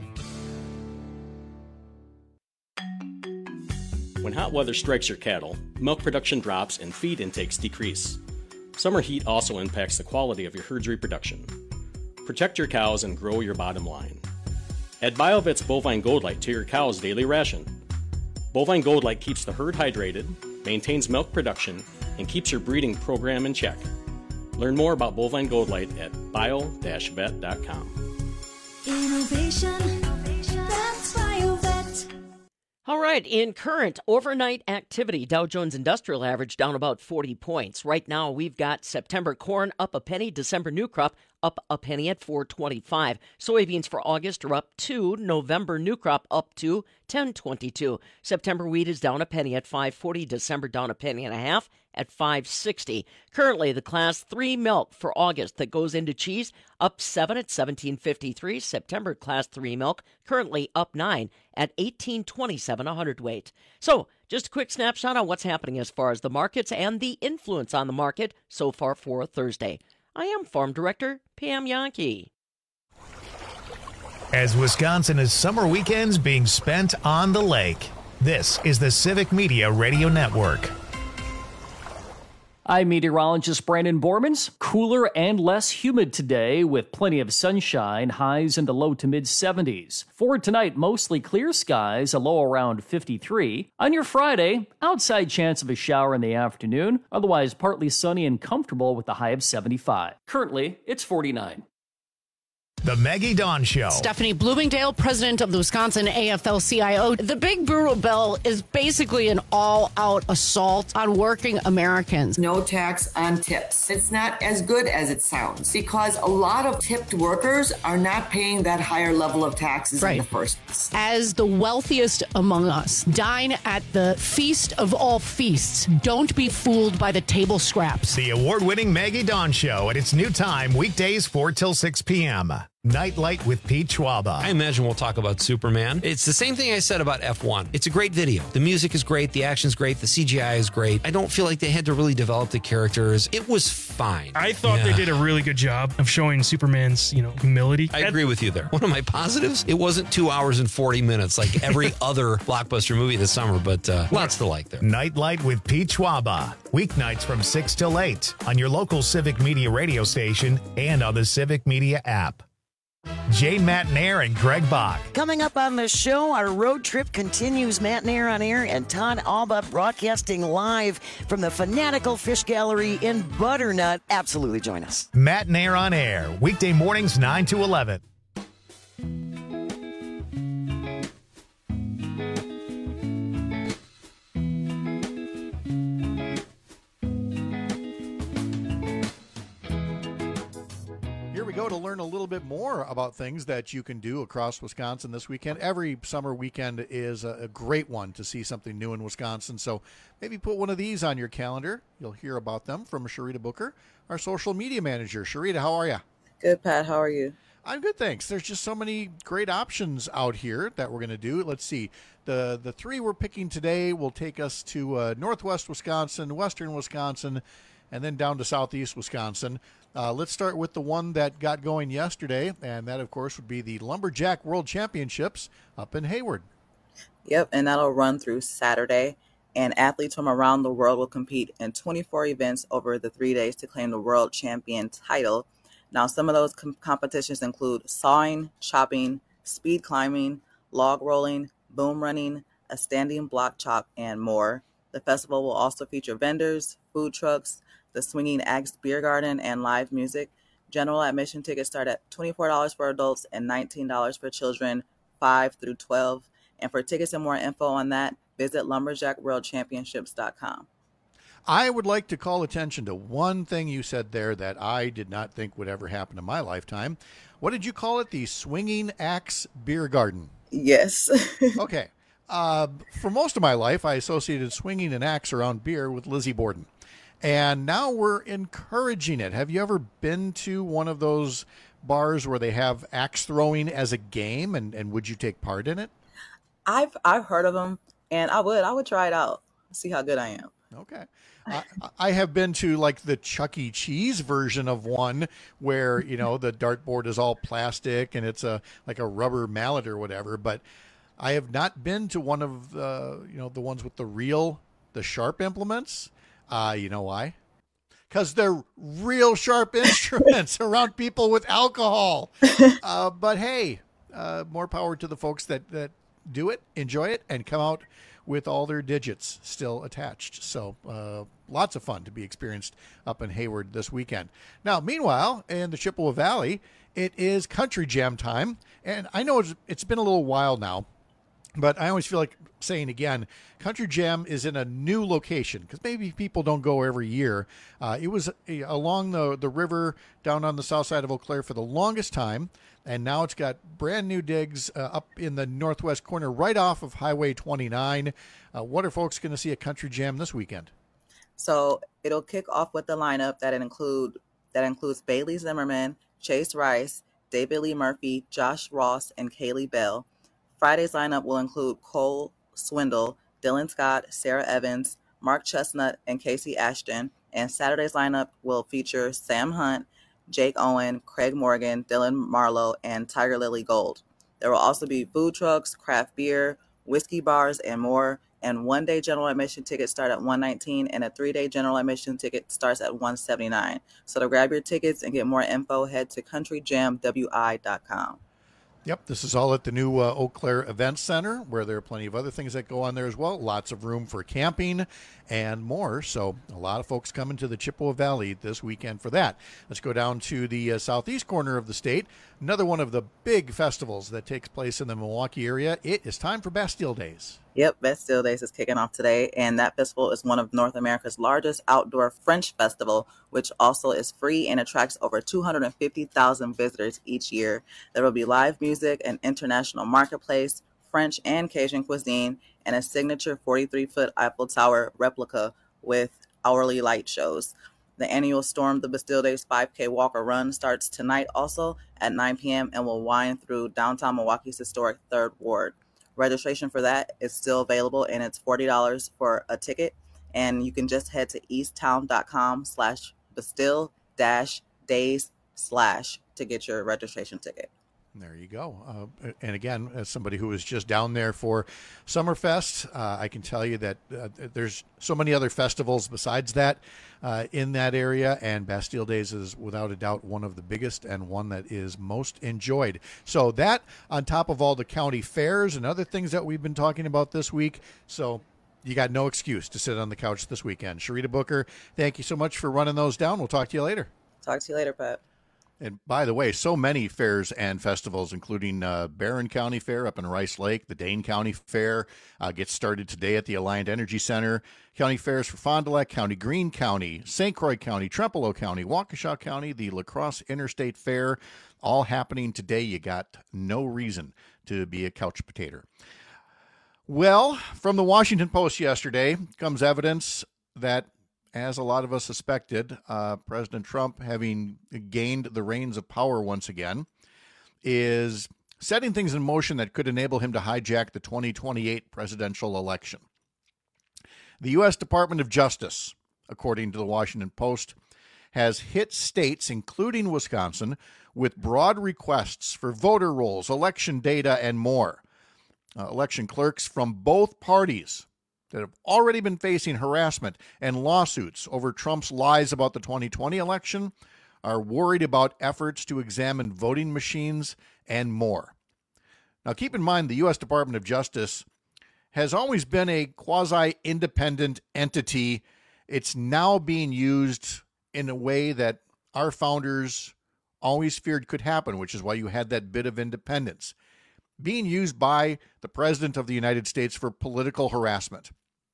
When hot weather strikes your cattle, milk production drops and feed intakes decrease. Summer heat also impacts the quality of your herd's reproduction. Protect your cows and grow your bottom line. Add BioVet's Bovine Gold Light to your cow's daily ration. Bovine Gold Light keeps the herd hydrated, maintains milk production, and keeps your breeding program in check. Learn more about Bovine Gold Light at bio-vet.com. Innovation, that's BioVet. All right, in current overnight activity, Dow Jones Industrial Average down about 40 points. Right now, we've got September corn up a penny, December new crop up a penny at $4.25. Soybeans for August are up 2, November new crop up to $10.22. September wheat is down a penny at $5.40, December down a penny and a half at $5.60. Currently, the Class 3 milk for August that goes into cheese up 7 at $17.53. September Class 3 milk currently up 9 at $18.27 a hundredweight. So, just a quick snapshot on what's happening as far as the markets and the influence on the market so far for a Thursday. I am Farm Director Pam Yankee. As Wisconsin is summer weekends being spent on the lake, this is the Civic Media Radio Network. I'm meteorologist Brandon Bormans. Cooler and less humid today with plenty of sunshine, highs in the low to mid 70s. For tonight, mostly clear skies, a low around 53. On your Friday, outside chance of a shower in the afternoon, otherwise partly sunny and comfortable with a high of 75. Currently, it's 49. The Maggie Dawn Show. Stephanie Bloomingdale, president of the Wisconsin AFL-CIO. The big brewer bill is basically an all-out assault on working Americans. No tax on tips. It's not as good as it sounds because a lot of tipped workers are not paying that higher level of taxes in the first place. As the wealthiest among us, dine at the feast of all feasts. Don't be fooled by the table scraps. The award-winning Maggie Dawn Show at its new time, weekdays 4 till 6 p.m. Nightlight with Pete Schwaba. I imagine we'll talk about Superman. It's the same thing I said about F1. It's a great video. The music is great. The action's great. The CGI is great. I don't feel like they had to really develop the characters. It was fine. I thought they did a really good job of showing Superman's, humility. I agree with you there. One of my positives, it wasn't 2 hours and 40 minutes like every other blockbuster movie this summer, but lots to like there. Nightlight with Pete Schwaba. Weeknights from 6 till 8 on your local Civic Media radio station and on the Civic Media app. Jay Matnair and Greg Bach. Coming up on the show, our road trip continues. Matnair on air and Todd Alba broadcasting live from the Fanatical Fish Gallery in Butternut. Absolutely join us. Matnair on air, weekday mornings 9 to 11. Go to learn a little bit more about things that you can do across Wisconsin this weekend. Every summer weekend is a great one to see something new in Wisconsin, so maybe put one of these on your calendar. You'll hear about them from Sharita Booker, our social media manager. Sharita, how are you? Good, Pat. How are you? I'm good, thanks. There's just so many great options out here that we're going to do. Let's see. The three we're picking today will take us to northwest Wisconsin, western Wisconsin, and then down to southeast Wisconsin. Let's start with the one that got going yesterday, and that, of course, would be the Lumberjack World Championships up in Hayward. Yep, and that'll run through Saturday, and athletes from around the world will compete in 24 events over the 3 days to claim the world champion title. Now, some of those competitions include sawing, chopping, speed climbing, log rolling, boom running, a standing block chop, and more. The festival will also feature vendors, food trucks, the Swinging Axe Beer Garden, and live music. General admission tickets start at $24 for adults and $19 for children 5 through 12. And for tickets and more info on that, visit lumberjackworldchampionships.com. I would like to call attention to one thing you said there that I did not think would ever happen in my lifetime. What did you call it? The Swinging Axe Beer Garden? Yes. Okay. For most of my life, I associated swinging an axe around beer with Lizzie Borden. And now we're encouraging it. Have you ever been to one of those bars where they have axe throwing as a game, and would you take part in it? I've heard of them, and I would try it out, see how good I am. Okay. I have been to like the Chuck E. Cheese version of one where, the dartboard is all plastic and it's like a rubber mallet or whatever, but I have not been to one of the ones with the sharp implements. You know why? Because they're real sharp instruments around people with alcohol. But hey, more power to the folks that do it, enjoy it, and come out with all their digits still attached. So lots of fun to be experienced up in Hayward this weekend. Now, meanwhile, in the Chippewa Valley, it is Country Jam time. And I know it's been a little while now, but I always feel like saying again, Country Jam is in a new location because maybe people don't go every year. It was along the river down on the south side of Eau Claire for the longest time, and now it's got brand new digs up in the northwest corner right off of Highway 29. What are folks going to see at Country Jam this weekend? So it'll kick off with the lineup that includes Bailey Zimmerman, Chase Rice, David Lee Murphy, Josh Ross, and Kaylee Bell. Friday's lineup will include Cole Swindle, Dylan Scott, Sarah Evans, Mark Chestnut, and Casey Ashton. And Saturday's lineup will feature Sam Hunt, Jake Owen, Craig Morgan, Dylan Marlowe, and Tiger Lily Gold. There will also be food trucks, craft beer, whiskey bars, and more. And one-day general admission tickets start at $119, and a 3-day general admission ticket starts at $179. So to grab your tickets and get more info, head to countryjamwi.com. Yep, this is all at the new Eau Claire Event Center, where there are plenty of other things that go on there as well. Lots of room for camping and more. So a lot of folks coming to the Chippewa Valley this weekend for that. Let's go down to the southeast corner of the state. Another one of the big festivals that takes place in the Milwaukee area. It is time for Bastille Days. Yep, Bastille Days is kicking off today, and that festival is one of North America's largest outdoor French festival, which also is free and attracts over 250,000 visitors each year. There will be live music, an international marketplace, French and Cajun cuisine, and a signature 43-foot Eiffel Tower replica with hourly light shows. The annual Storm the Bastille Days 5K Walk or Run starts tonight also at 9 p.m. and will wind through downtown Milwaukee's historic 3rd Ward. Registration for that is still available, and it's $40 for a ticket. And you can just head to easttown.com/Bastille-Days/ to get your registration ticket. There you go. And again, as somebody who was just down there for Summerfest, I can tell you that there's so many other festivals besides that in that area, and Bastille Days is without a doubt one of the biggest and one that is most enjoyed. So that on top of all the county fairs and other things that we've been talking about this week. So you got no excuse to sit on the couch this weekend. Sharita Booker, thank you so much for running those down. We'll talk to you later. Talk to you later, Pat. And by the way, so many fairs and festivals, including Barron County Fair up in Rice Lake, the Dane County Fair gets started today at the Alliant Energy Center. County fairs for Fond du Lac County, Greene County, St. Croix County, Trempealeau County, Waukesha County, the La Crosse Interstate Fair, all happening today. You got no reason to be a couch potato. Well, from the Washington Post yesterday comes evidence that, as a lot of us suspected, President Trump, having gained the reins of power once again, is setting things in motion that could enable him to hijack the 2028 presidential election. The U.S. Department of Justice, according to the Washington Post, has hit states, including Wisconsin, with broad requests for voter rolls, election data, and more. Election clerks from both parties that have already been facing harassment and lawsuits over Trump's lies about the 2020 election are worried about efforts to examine voting machines and more. Now, keep in mind, the U.S. Department of Justice has always been a quasi-independent entity. It's now being used in a way that our founders always feared could happen, which is why you had that bit of independence. Being used by the President of the United States for political harassment.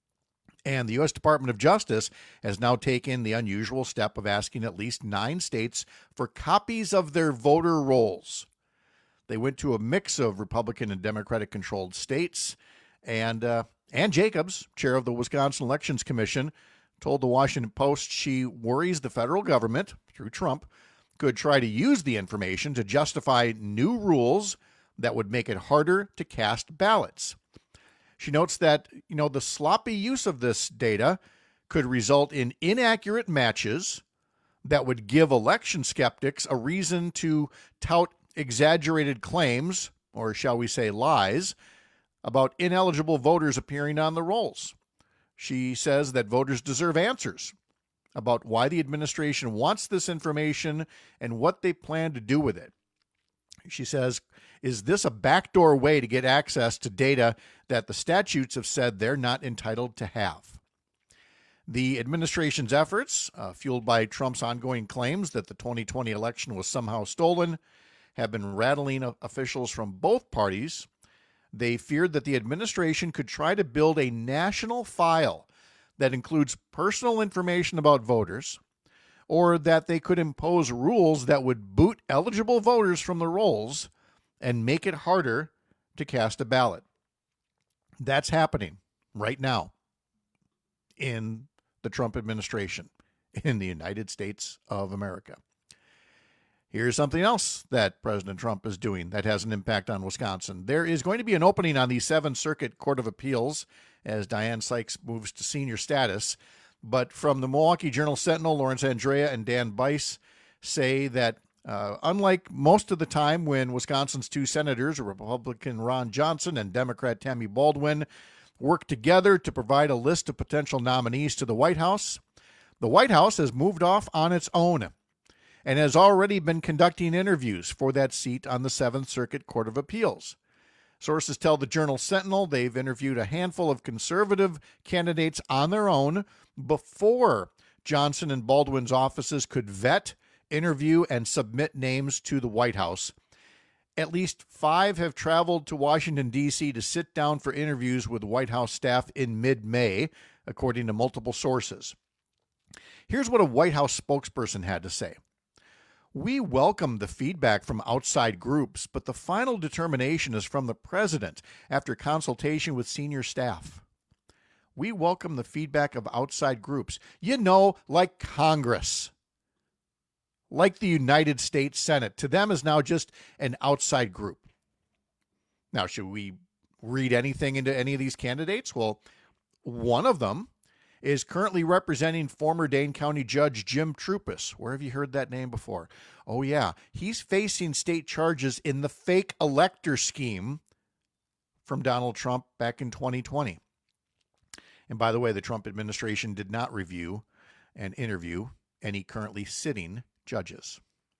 And the U.S. Department of Justice has now taken the unusual step of asking at least 9 states for copies of their voter rolls. They went to a mix of Republican and Democratic-controlled states, and Ann Jacobs, chair of the Wisconsin Elections Commission, told the Washington Post she worries the federal government, through Trump, could try to use the information to justify new rules that would make it harder to cast ballots. She notes that, the sloppy use of this data could result in inaccurate matches that would give election skeptics a reason to tout exaggerated claims, or shall we say lies, about ineligible voters appearing on the rolls. She says that voters deserve answers about why the administration wants this information and what they plan to do with it. She says, is this a backdoor way to get access to data that the statutes have said they're not entitled to have? The administration's efforts, fueled by Trump's ongoing claims that the 2020 election was somehow stolen, have been rattling officials from both parties. They feared that the administration could try to build a national file that includes personal information about voters, or that they could impose rules that would boot eligible voters from the rolls and make it harder to cast a ballot. That's happening right now in the Trump administration in the United States of America. Here's something else that President Trump is doing that has an impact on Wisconsin. There is going to be an opening on the 7th Circuit Court of Appeals as Diane Sykes moves to senior status. But from the Milwaukee Journal-Sentinel, Lawrence Andrea and Dan Bice say that unlike most of the time when Wisconsin's 2 senators, Republican Ron Johnson and Democrat Tammy Baldwin, work together to provide a list of potential nominees to the White House, the White House has moved off on its own and has already been conducting interviews for that seat on the 7th Circuit Court of Appeals. Sources tell the Journal-Sentinel they've interviewed a handful of conservative candidates on their own before Johnson and Baldwin's offices could vet, interview, and submit names to the White House. At least 5 have traveled to Washington, D.C. to sit down for interviews with White House staff in mid-May, according to multiple sources. Here's what a White House spokesperson had to say. We welcome the feedback from outside groups, but the final determination is from the president after consultation with senior staff. We welcome the feedback of outside groups, like Congress, like the United States Senate. To them is now just an outside group. Now, should we read anything into any of these candidates? Well, one of them is currently representing former Dane County Judge Jim Troupis. Where have you heard that name before? Oh, yeah. He's facing state charges in the fake elector scheme from Donald Trump back in 2020. And by the way, the Trump administration did not review and interview any currently sitting judges.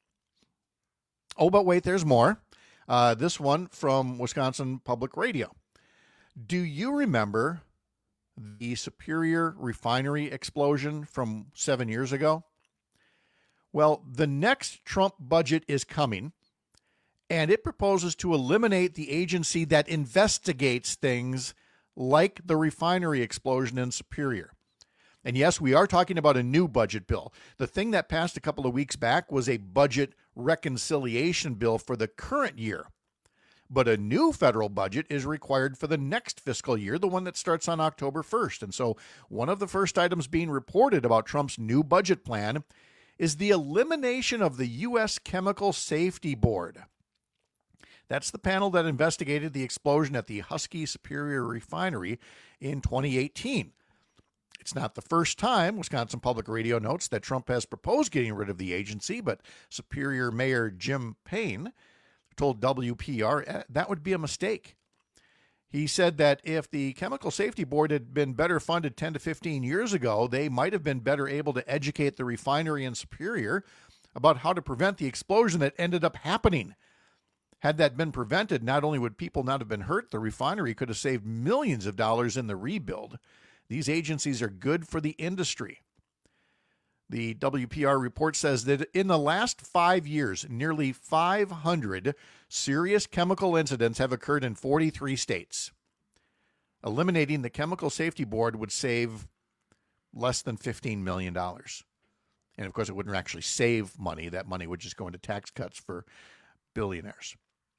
Oh, but wait, there's more. This one from Wisconsin Public Radio. Do you remember the Superior refinery explosion from 7 years ago? Well, the next Trump budget is coming, and it proposes to eliminate the agency that investigates things like the refinery explosion in Superior. And yes, we are talking about a new budget bill. The thing that passed a couple of weeks back was a budget reconciliation bill for the current year. But a new federal budget is required for the next fiscal year, the one that starts on October 1st. And so one of the first items being reported about Trump's new budget plan is the elimination of the U.S. Chemical Safety Board. That's the panel that investigated the explosion at the Husky Superior Refinery in 2018. It's not the first time, Wisconsin Public Radio notes, that Trump has proposed getting rid of the agency, but Superior Mayor Jim Payne told WPR that would be a mistake. He said that if the Chemical Safety Board had been better funded 10 to 15 years ago, they might have been better able to educate the refinery in Superior about how to prevent the explosion that ended up happening. Had that been prevented, not only would people not have been hurt, the refinery could have saved millions of dollars in the rebuild. These agencies are good for the industry. The WPR report says that in the last 5 years, nearly 500 serious chemical incidents have occurred in 43 states. Eliminating the Chemical Safety Board would save less than $15 million. And of course, it wouldn't actually save money. That money would just go into tax cuts for billionaires.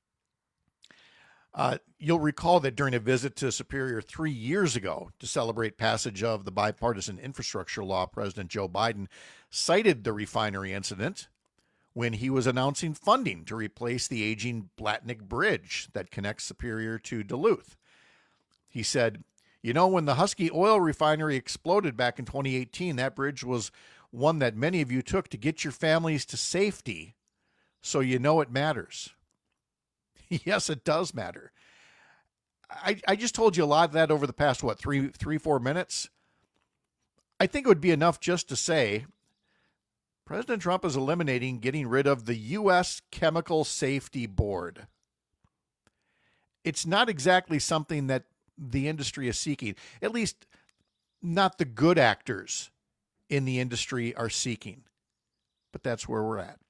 You'll recall that during a visit to Superior 3 years ago to celebrate passage of the bipartisan infrastructure law, President Joe Biden cited the refinery incident when he was announcing funding to replace the aging Blatnick Bridge that connects Superior to Duluth. He said, when the Husky oil refinery exploded back in 2018, that bridge was one that many of you took to get your families to safety, so it matters. Yes, it does matter. I just told you a lot of that over the past, 4 minutes? I think it would be enough just to say President Trump is getting rid of the U.S. Chemical Safety Board. It's not exactly something that the industry is seeking, at least not the good actors in the industry are seeking. But that's where we're at.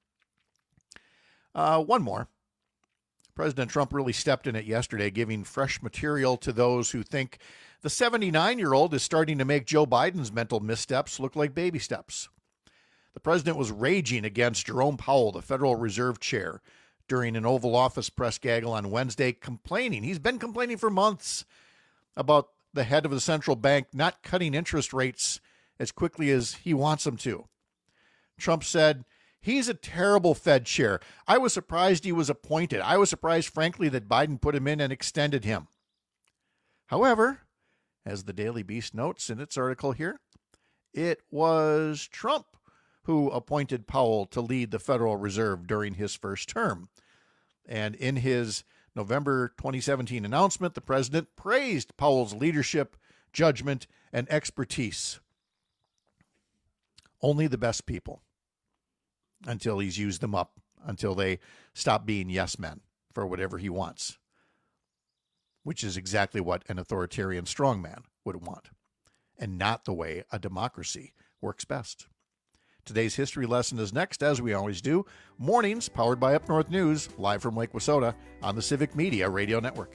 One more. President Trump really stepped in it yesterday, giving fresh material to those who think the 79-year-old is starting to make Joe Biden's mental missteps look like baby steps. The president was raging against Jerome Powell, the Federal Reserve Chair, during an Oval Office press gaggle on Wednesday, complaining. He's been complaining for months about the head of the central bank not cutting interest rates as quickly as he wants them to. Trump said, "He's a terrible Fed chair. I was surprised he was appointed. I was surprised, frankly, that Biden put him in and extended him." However, as the Daily Beast notes in its article here, it was Trump who appointed Powell to lead the Federal Reserve during his first term. And in his November 2017 announcement, the president praised Powell's leadership, judgment, and expertise. Only the best people. Until he's used them up, until they stop being yes men for whatever he wants, which is exactly what an authoritarian strongman would want, and not the way a democracy works best. Today's history lesson is next, as we always do. Mornings, powered by Up North News, live from Lake Wissota on the Civic Media Radio Network.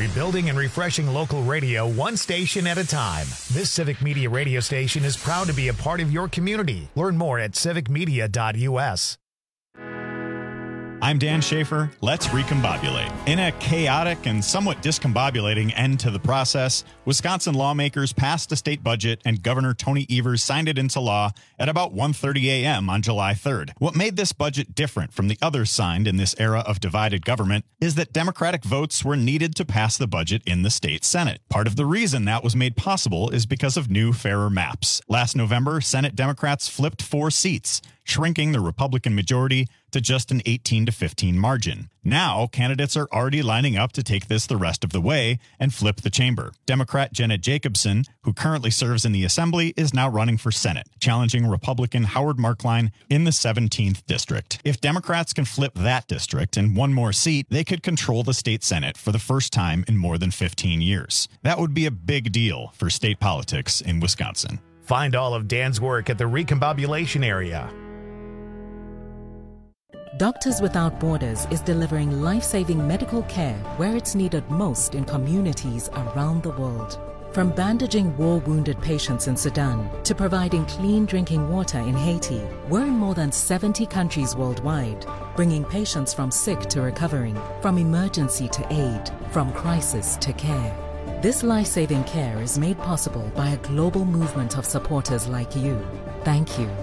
Rebuilding and refreshing local radio one station at a time. This Civic Media radio station is proud to be a part of your community. Learn more at civicmedia.us. I'm Dan Schaefer. Let's recombobulate. In a chaotic and somewhat discombobulating end to the process, Wisconsin lawmakers passed a state budget and Governor Tony Evers signed it into law at about 1:30 a.m. on July 3rd. What made this budget different from the others signed in this era of divided government is that Democratic votes were needed to pass the budget in the state Senate. Part of the reason that was made possible is because of new, fairer maps. Last November, Senate Democrats flipped 4 seats, shrinking the Republican majority to just an 18-15 margin. Now, candidates are already lining up to take this the rest of the way and flip the chamber. Democrat Jenna Jacobson, who currently serves in the Assembly, is now running for Senate, challenging Republican Howard Markline in the 17th district. If Democrats can flip that district and one more seat, they could control the state Senate for the first time in more than 15 years. That would be a big deal for state politics in Wisconsin. Find all of Dan's work at the Recombobulation area. Doctors Without Borders is delivering life-saving medical care where it's needed most in communities around the world. From bandaging war-wounded patients in Sudan to providing clean drinking water in Haiti, we're in more than 70 countries worldwide, bringing patients from sick to recovering, from emergency to aid, from crisis to care. This life-saving care is made possible by a global movement of supporters like you. Thank you.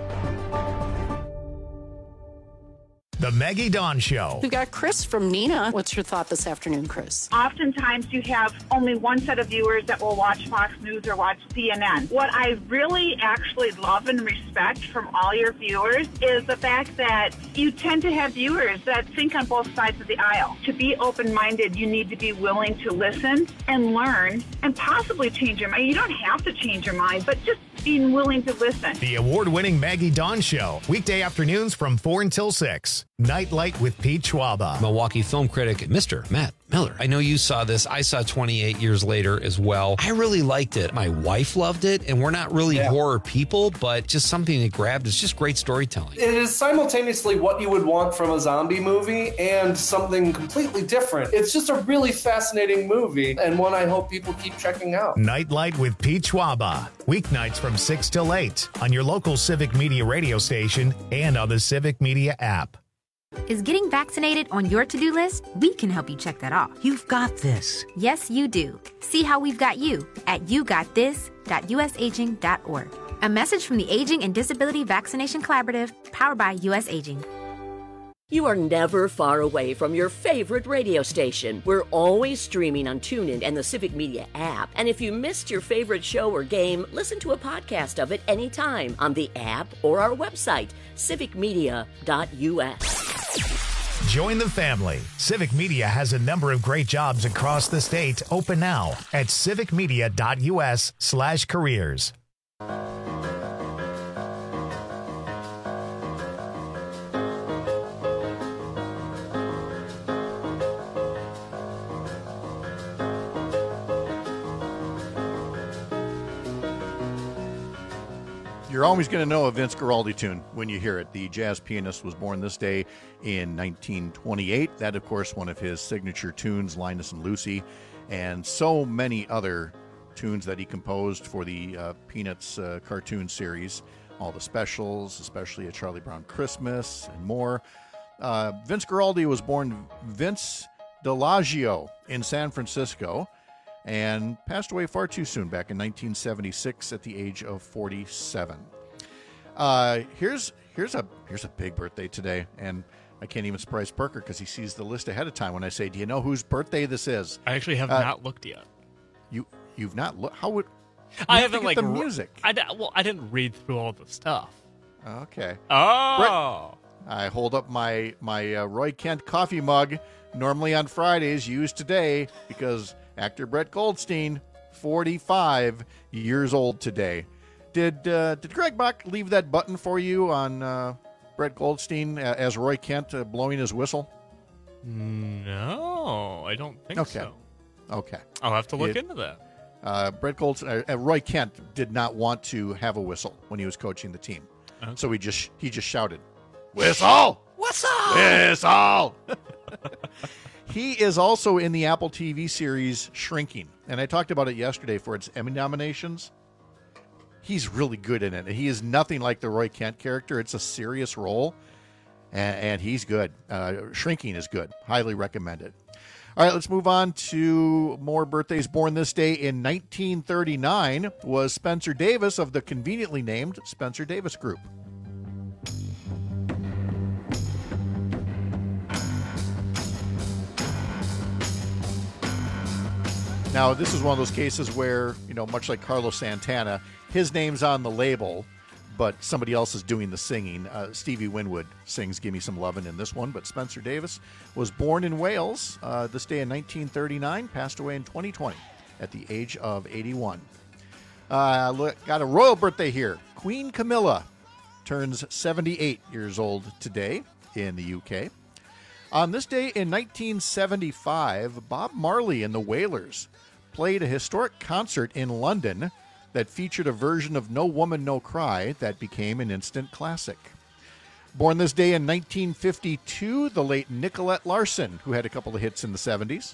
The Maggie Dawn Show. We've got Chris from Neenah. What's your thought this afternoon, Chris? Oftentimes you have only one set of viewers that will watch Fox News or watch CNN. What I really actually love and respect from all your viewers is the fact that you tend to have viewers that think on both sides of the aisle. To be open-minded, you need to be willing to listen and learn and possibly change your mind. You don't have to change your mind, but just being willing to listen. The award-winning Maggie Dawn Show, weekday afternoons from 4 until 6. Nightlight with Pete Schwaba. Milwaukee film critic, Mr. Matt Miller. I know you saw this. I saw 28 years later as well. I really liked it. My wife loved it, and we're not really horror people, but just something that grabbed. It's just great storytelling. It is simultaneously what you would want from a zombie movie and something completely different. It's just a really fascinating movie, and one I hope people keep checking out. Nightlight with Pete Schwaba. Weeknights from 6 till 8 on your local Civic Media radio station and on the Civic Media app. Is getting vaccinated on your to-do list? We can help you check that off. You've got this. Yes, you do. See how we've got you at yougotthis.usaging.org. A message from the Aging and Disability Vaccination Collaborative, powered by US Aging. You are never far away from your favorite radio station. We're always streaming on TuneIn and the Civic Media app. And if you missed your favorite show or game, listen to a podcast of it anytime on the app or our website, civicmedia.us. Join the family. Civic Media has a number of great jobs across the state open now at civicmedia.us/careers. You're always going to know a Vince Guaraldi tune when you hear it. The jazz pianist was born this day in 1928. That, of course, one of his signature tunes, Linus and Lucy, and so many other tunes that he composed for the Peanuts cartoon series, all the specials, especially A Charlie Brown Christmas and more. Vince Guaraldi was born Vince Delagio in San Francisco and passed away far too soon, back in 1976 at the age of 47. Here's a big birthday today, and I can't even surprise Parker because he sees the list ahead of time when I say, do you know whose birthday this is? I actually have not looked yet. You've not looked? How would... I haven't, the music. I didn't read through all the stuff. Okay. Oh! I hold up my Roy Kent coffee mug, normally on Fridays, used today, because... actor Brett Goldstein, 45 years old today. Did Greg Bach leave that button for you on Brett Goldstein as Roy Kent blowing his whistle? No, I don't think so. Okay. I'll have to look into that. Brett Goldstein, Roy Kent did not want to have a whistle when he was coaching the team. Okay. So he just shouted, "Whistle! Whistle! Whistle!" He is also in the Apple TV series Shrinking, and I talked about it yesterday for its Emmy nominations. He's really good in it. He is nothing like the Roy Kent character. It's a serious role, and he's good. Shrinking is good. Highly recommend it. All right, let's move on to more birthdays. Born this day in 1939 was Spencer Davis of the conveniently named Spencer Davis Group. Now, this is one of those cases where, much like Carlos Santana, his name's on the label, but somebody else is doing the singing. Stevie Winwood sings Gimme Some Lovin' in this one, but Spencer Davis was born in Wales this day in 1939, passed away in 2020 at the age of 81. Got a royal birthday here. Queen Camilla turns 78 years old today in the UK. On this day in 1975, Bob Marley and the Wailers played a historic concert in London that featured a version of No Woman, No Cry that became an instant classic. Born this day in 1952, the late Nicolette Larson, who had a couple of hits in the 70s.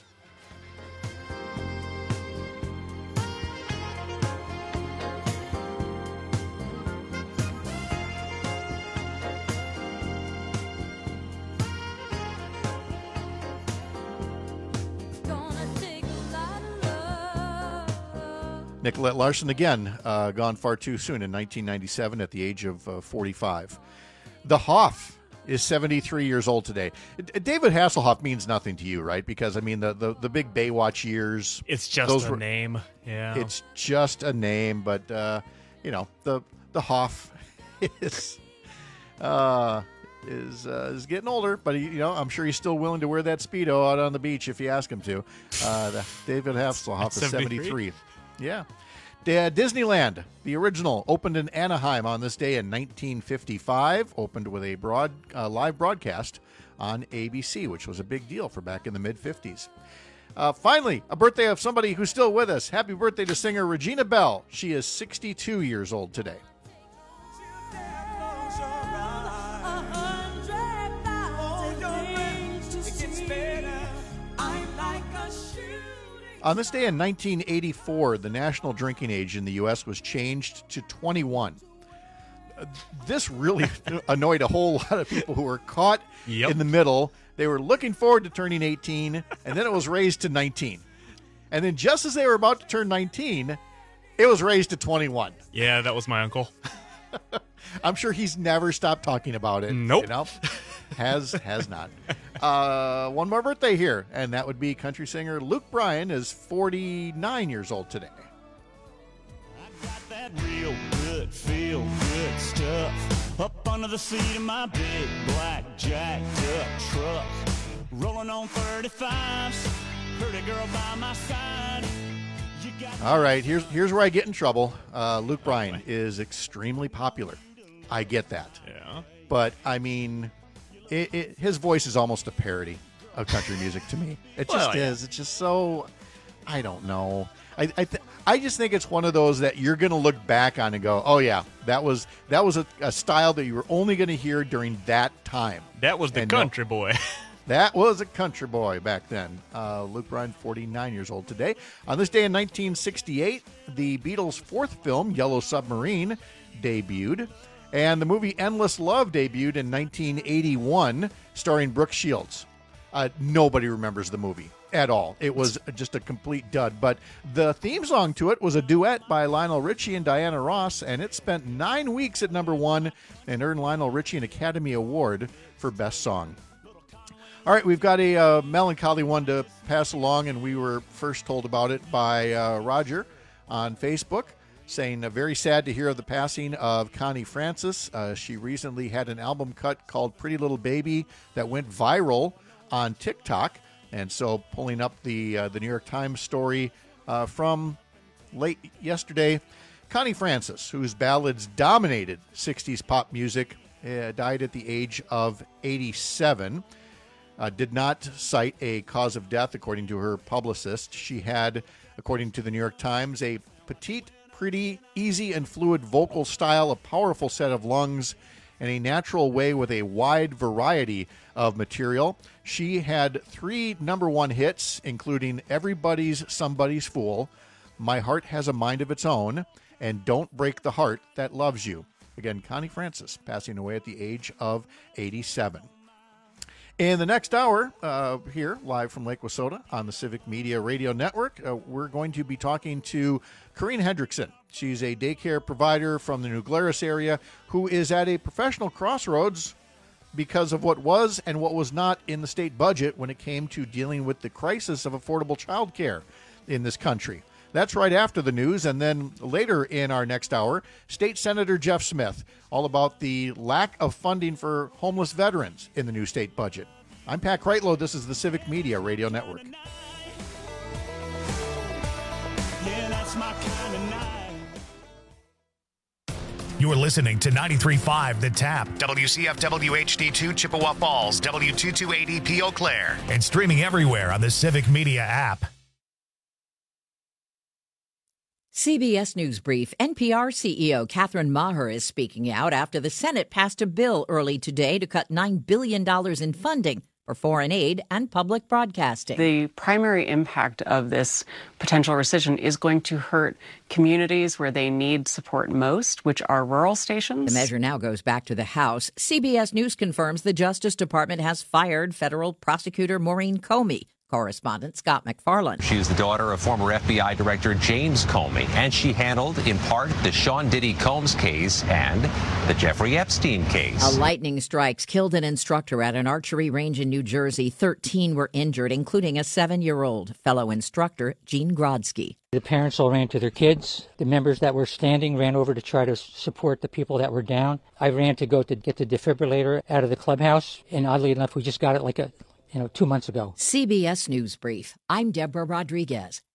Nicolette Larson, again, gone far too soon in 1997 at the age of 45. The Hoff is 73 years old today. David Hasselhoff means nothing to you, right? Because, the big Baywatch years. It's just a name. Yeah. It's just a name, but, the Hoff is getting older, but I'm sure he's still willing to wear that Speedo out on the beach if you ask him to. David Hasselhoff is 73. Yeah. Disneyland, the original, opened in Anaheim on this day in 1955. Opened with a live broadcast on ABC, which was a big deal for back in the mid-50s. Finally, a birthday of somebody who's still with us. Happy birthday to singer Regina Bell. She is 62 years old today. On this day in 1984, the national drinking age in the U.S. was changed to 21. This really annoyed a whole lot of people who were caught in the middle. They were looking forward to turning 18, and then it was raised to 19. And then just as they were about to turn 19, it was raised to 21. Yeah, that was my uncle. I'm sure he's never stopped talking about it. Nope. Has not. One more birthday here, and that would be country singer Luke Bryan is 49 years old today. I got that real good, feel good stuff up under the seat of my big black jacked up truck, rolling on 35s, pretty girl by my side. All right, here's where I get in trouble. Luke Bryan is extremely popular. I get that. Yeah. But, his voice is almost a parody of country music to me. It just is. It's just so, I don't know. I just think it's one of those that you're going to look back on and go, oh, yeah, that was a style that you were only going to hear during that time. That was the country boy. That was a country boy back then. Luke Bryan, 49 years old today. On this day in 1968, the Beatles' fourth film, Yellow Submarine, debuted. And the movie Endless Love debuted in 1981, starring Brooke Shields. Nobody remembers the movie at all. It was just a complete dud. But the theme song to it was a duet by Lionel Richie and Diana Ross, and it spent 9 weeks at number one and earned Lionel Richie an Academy Award for Best Song. All right, we've got a melancholy one to pass along, and we were first told about it by Roger on Facebook, saying very sad to hear of the passing of Connie Francis. She recently had an album cut called Pretty Little Baby that went viral on TikTok, and so pulling up the New York Times story from late yesterday, Connie Francis, whose ballads dominated 60s pop music, died at the age of 87. Did not cite a cause of death, according to her publicist. She had, according to the New York Times, a petite, pretty, easy, and fluid vocal style, a powerful set of lungs, in a natural way with a wide variety of material. She had 3 number 1 hits, including Everybody's Somebody's Fool, My Heart Has a Mind of Its Own, and Don't Break the Heart That Loves You. Again, Connie Francis passing away at the age of 87. In the next hour, here, live from Lake Wissota on the Civic Media Radio Network, we're going to be talking to Corrine Hendrickson. She's a daycare provider from the New Glarus area who is at a professional crossroads because of what was and what was not in the state budget when it came to dealing with the crisis of affordable child care in this country. That's right after the news. And then later in our next hour, State Senator Jeff Smith, all about the lack of funding for homeless veterans in the new state budget. I'm Pat Kreitlow. This is the Civic Media Radio Network. Yeah, that's my kind of night. You're listening to 93.5 The Tap, WCFW HD2 Chippewa Falls, W228EP Eau Claire, and streaming everywhere on the Civic Media app. CBS News Brief. NPR CEO Catherine Maher is speaking out after the Senate passed a bill early today to cut $9 billion in funding for foreign aid and public broadcasting. The primary impact of this potential rescission is going to hurt communities where they need support most, which are rural stations. The measure now goes back to the House. CBS News confirms the Justice Department has fired federal prosecutor Maureen Comey. Correspondent Scott McFarland. She is the daughter of former FBI Director James Comey, and she handled, in part, the Sean Diddy Combs case and the Jeffrey Epstein case. A lightning strike killed an instructor at an archery range in New Jersey. 13 were injured, including a 7-year-old. Fellow instructor Gene Grodsky. The parents all ran to their kids. The members that were standing ran over to try to support the people that were down. I ran to go to get the defibrillator out of the clubhouse, and oddly enough, we just got it 2 months ago. CBS News Brief. I'm Deborah Rodriguez.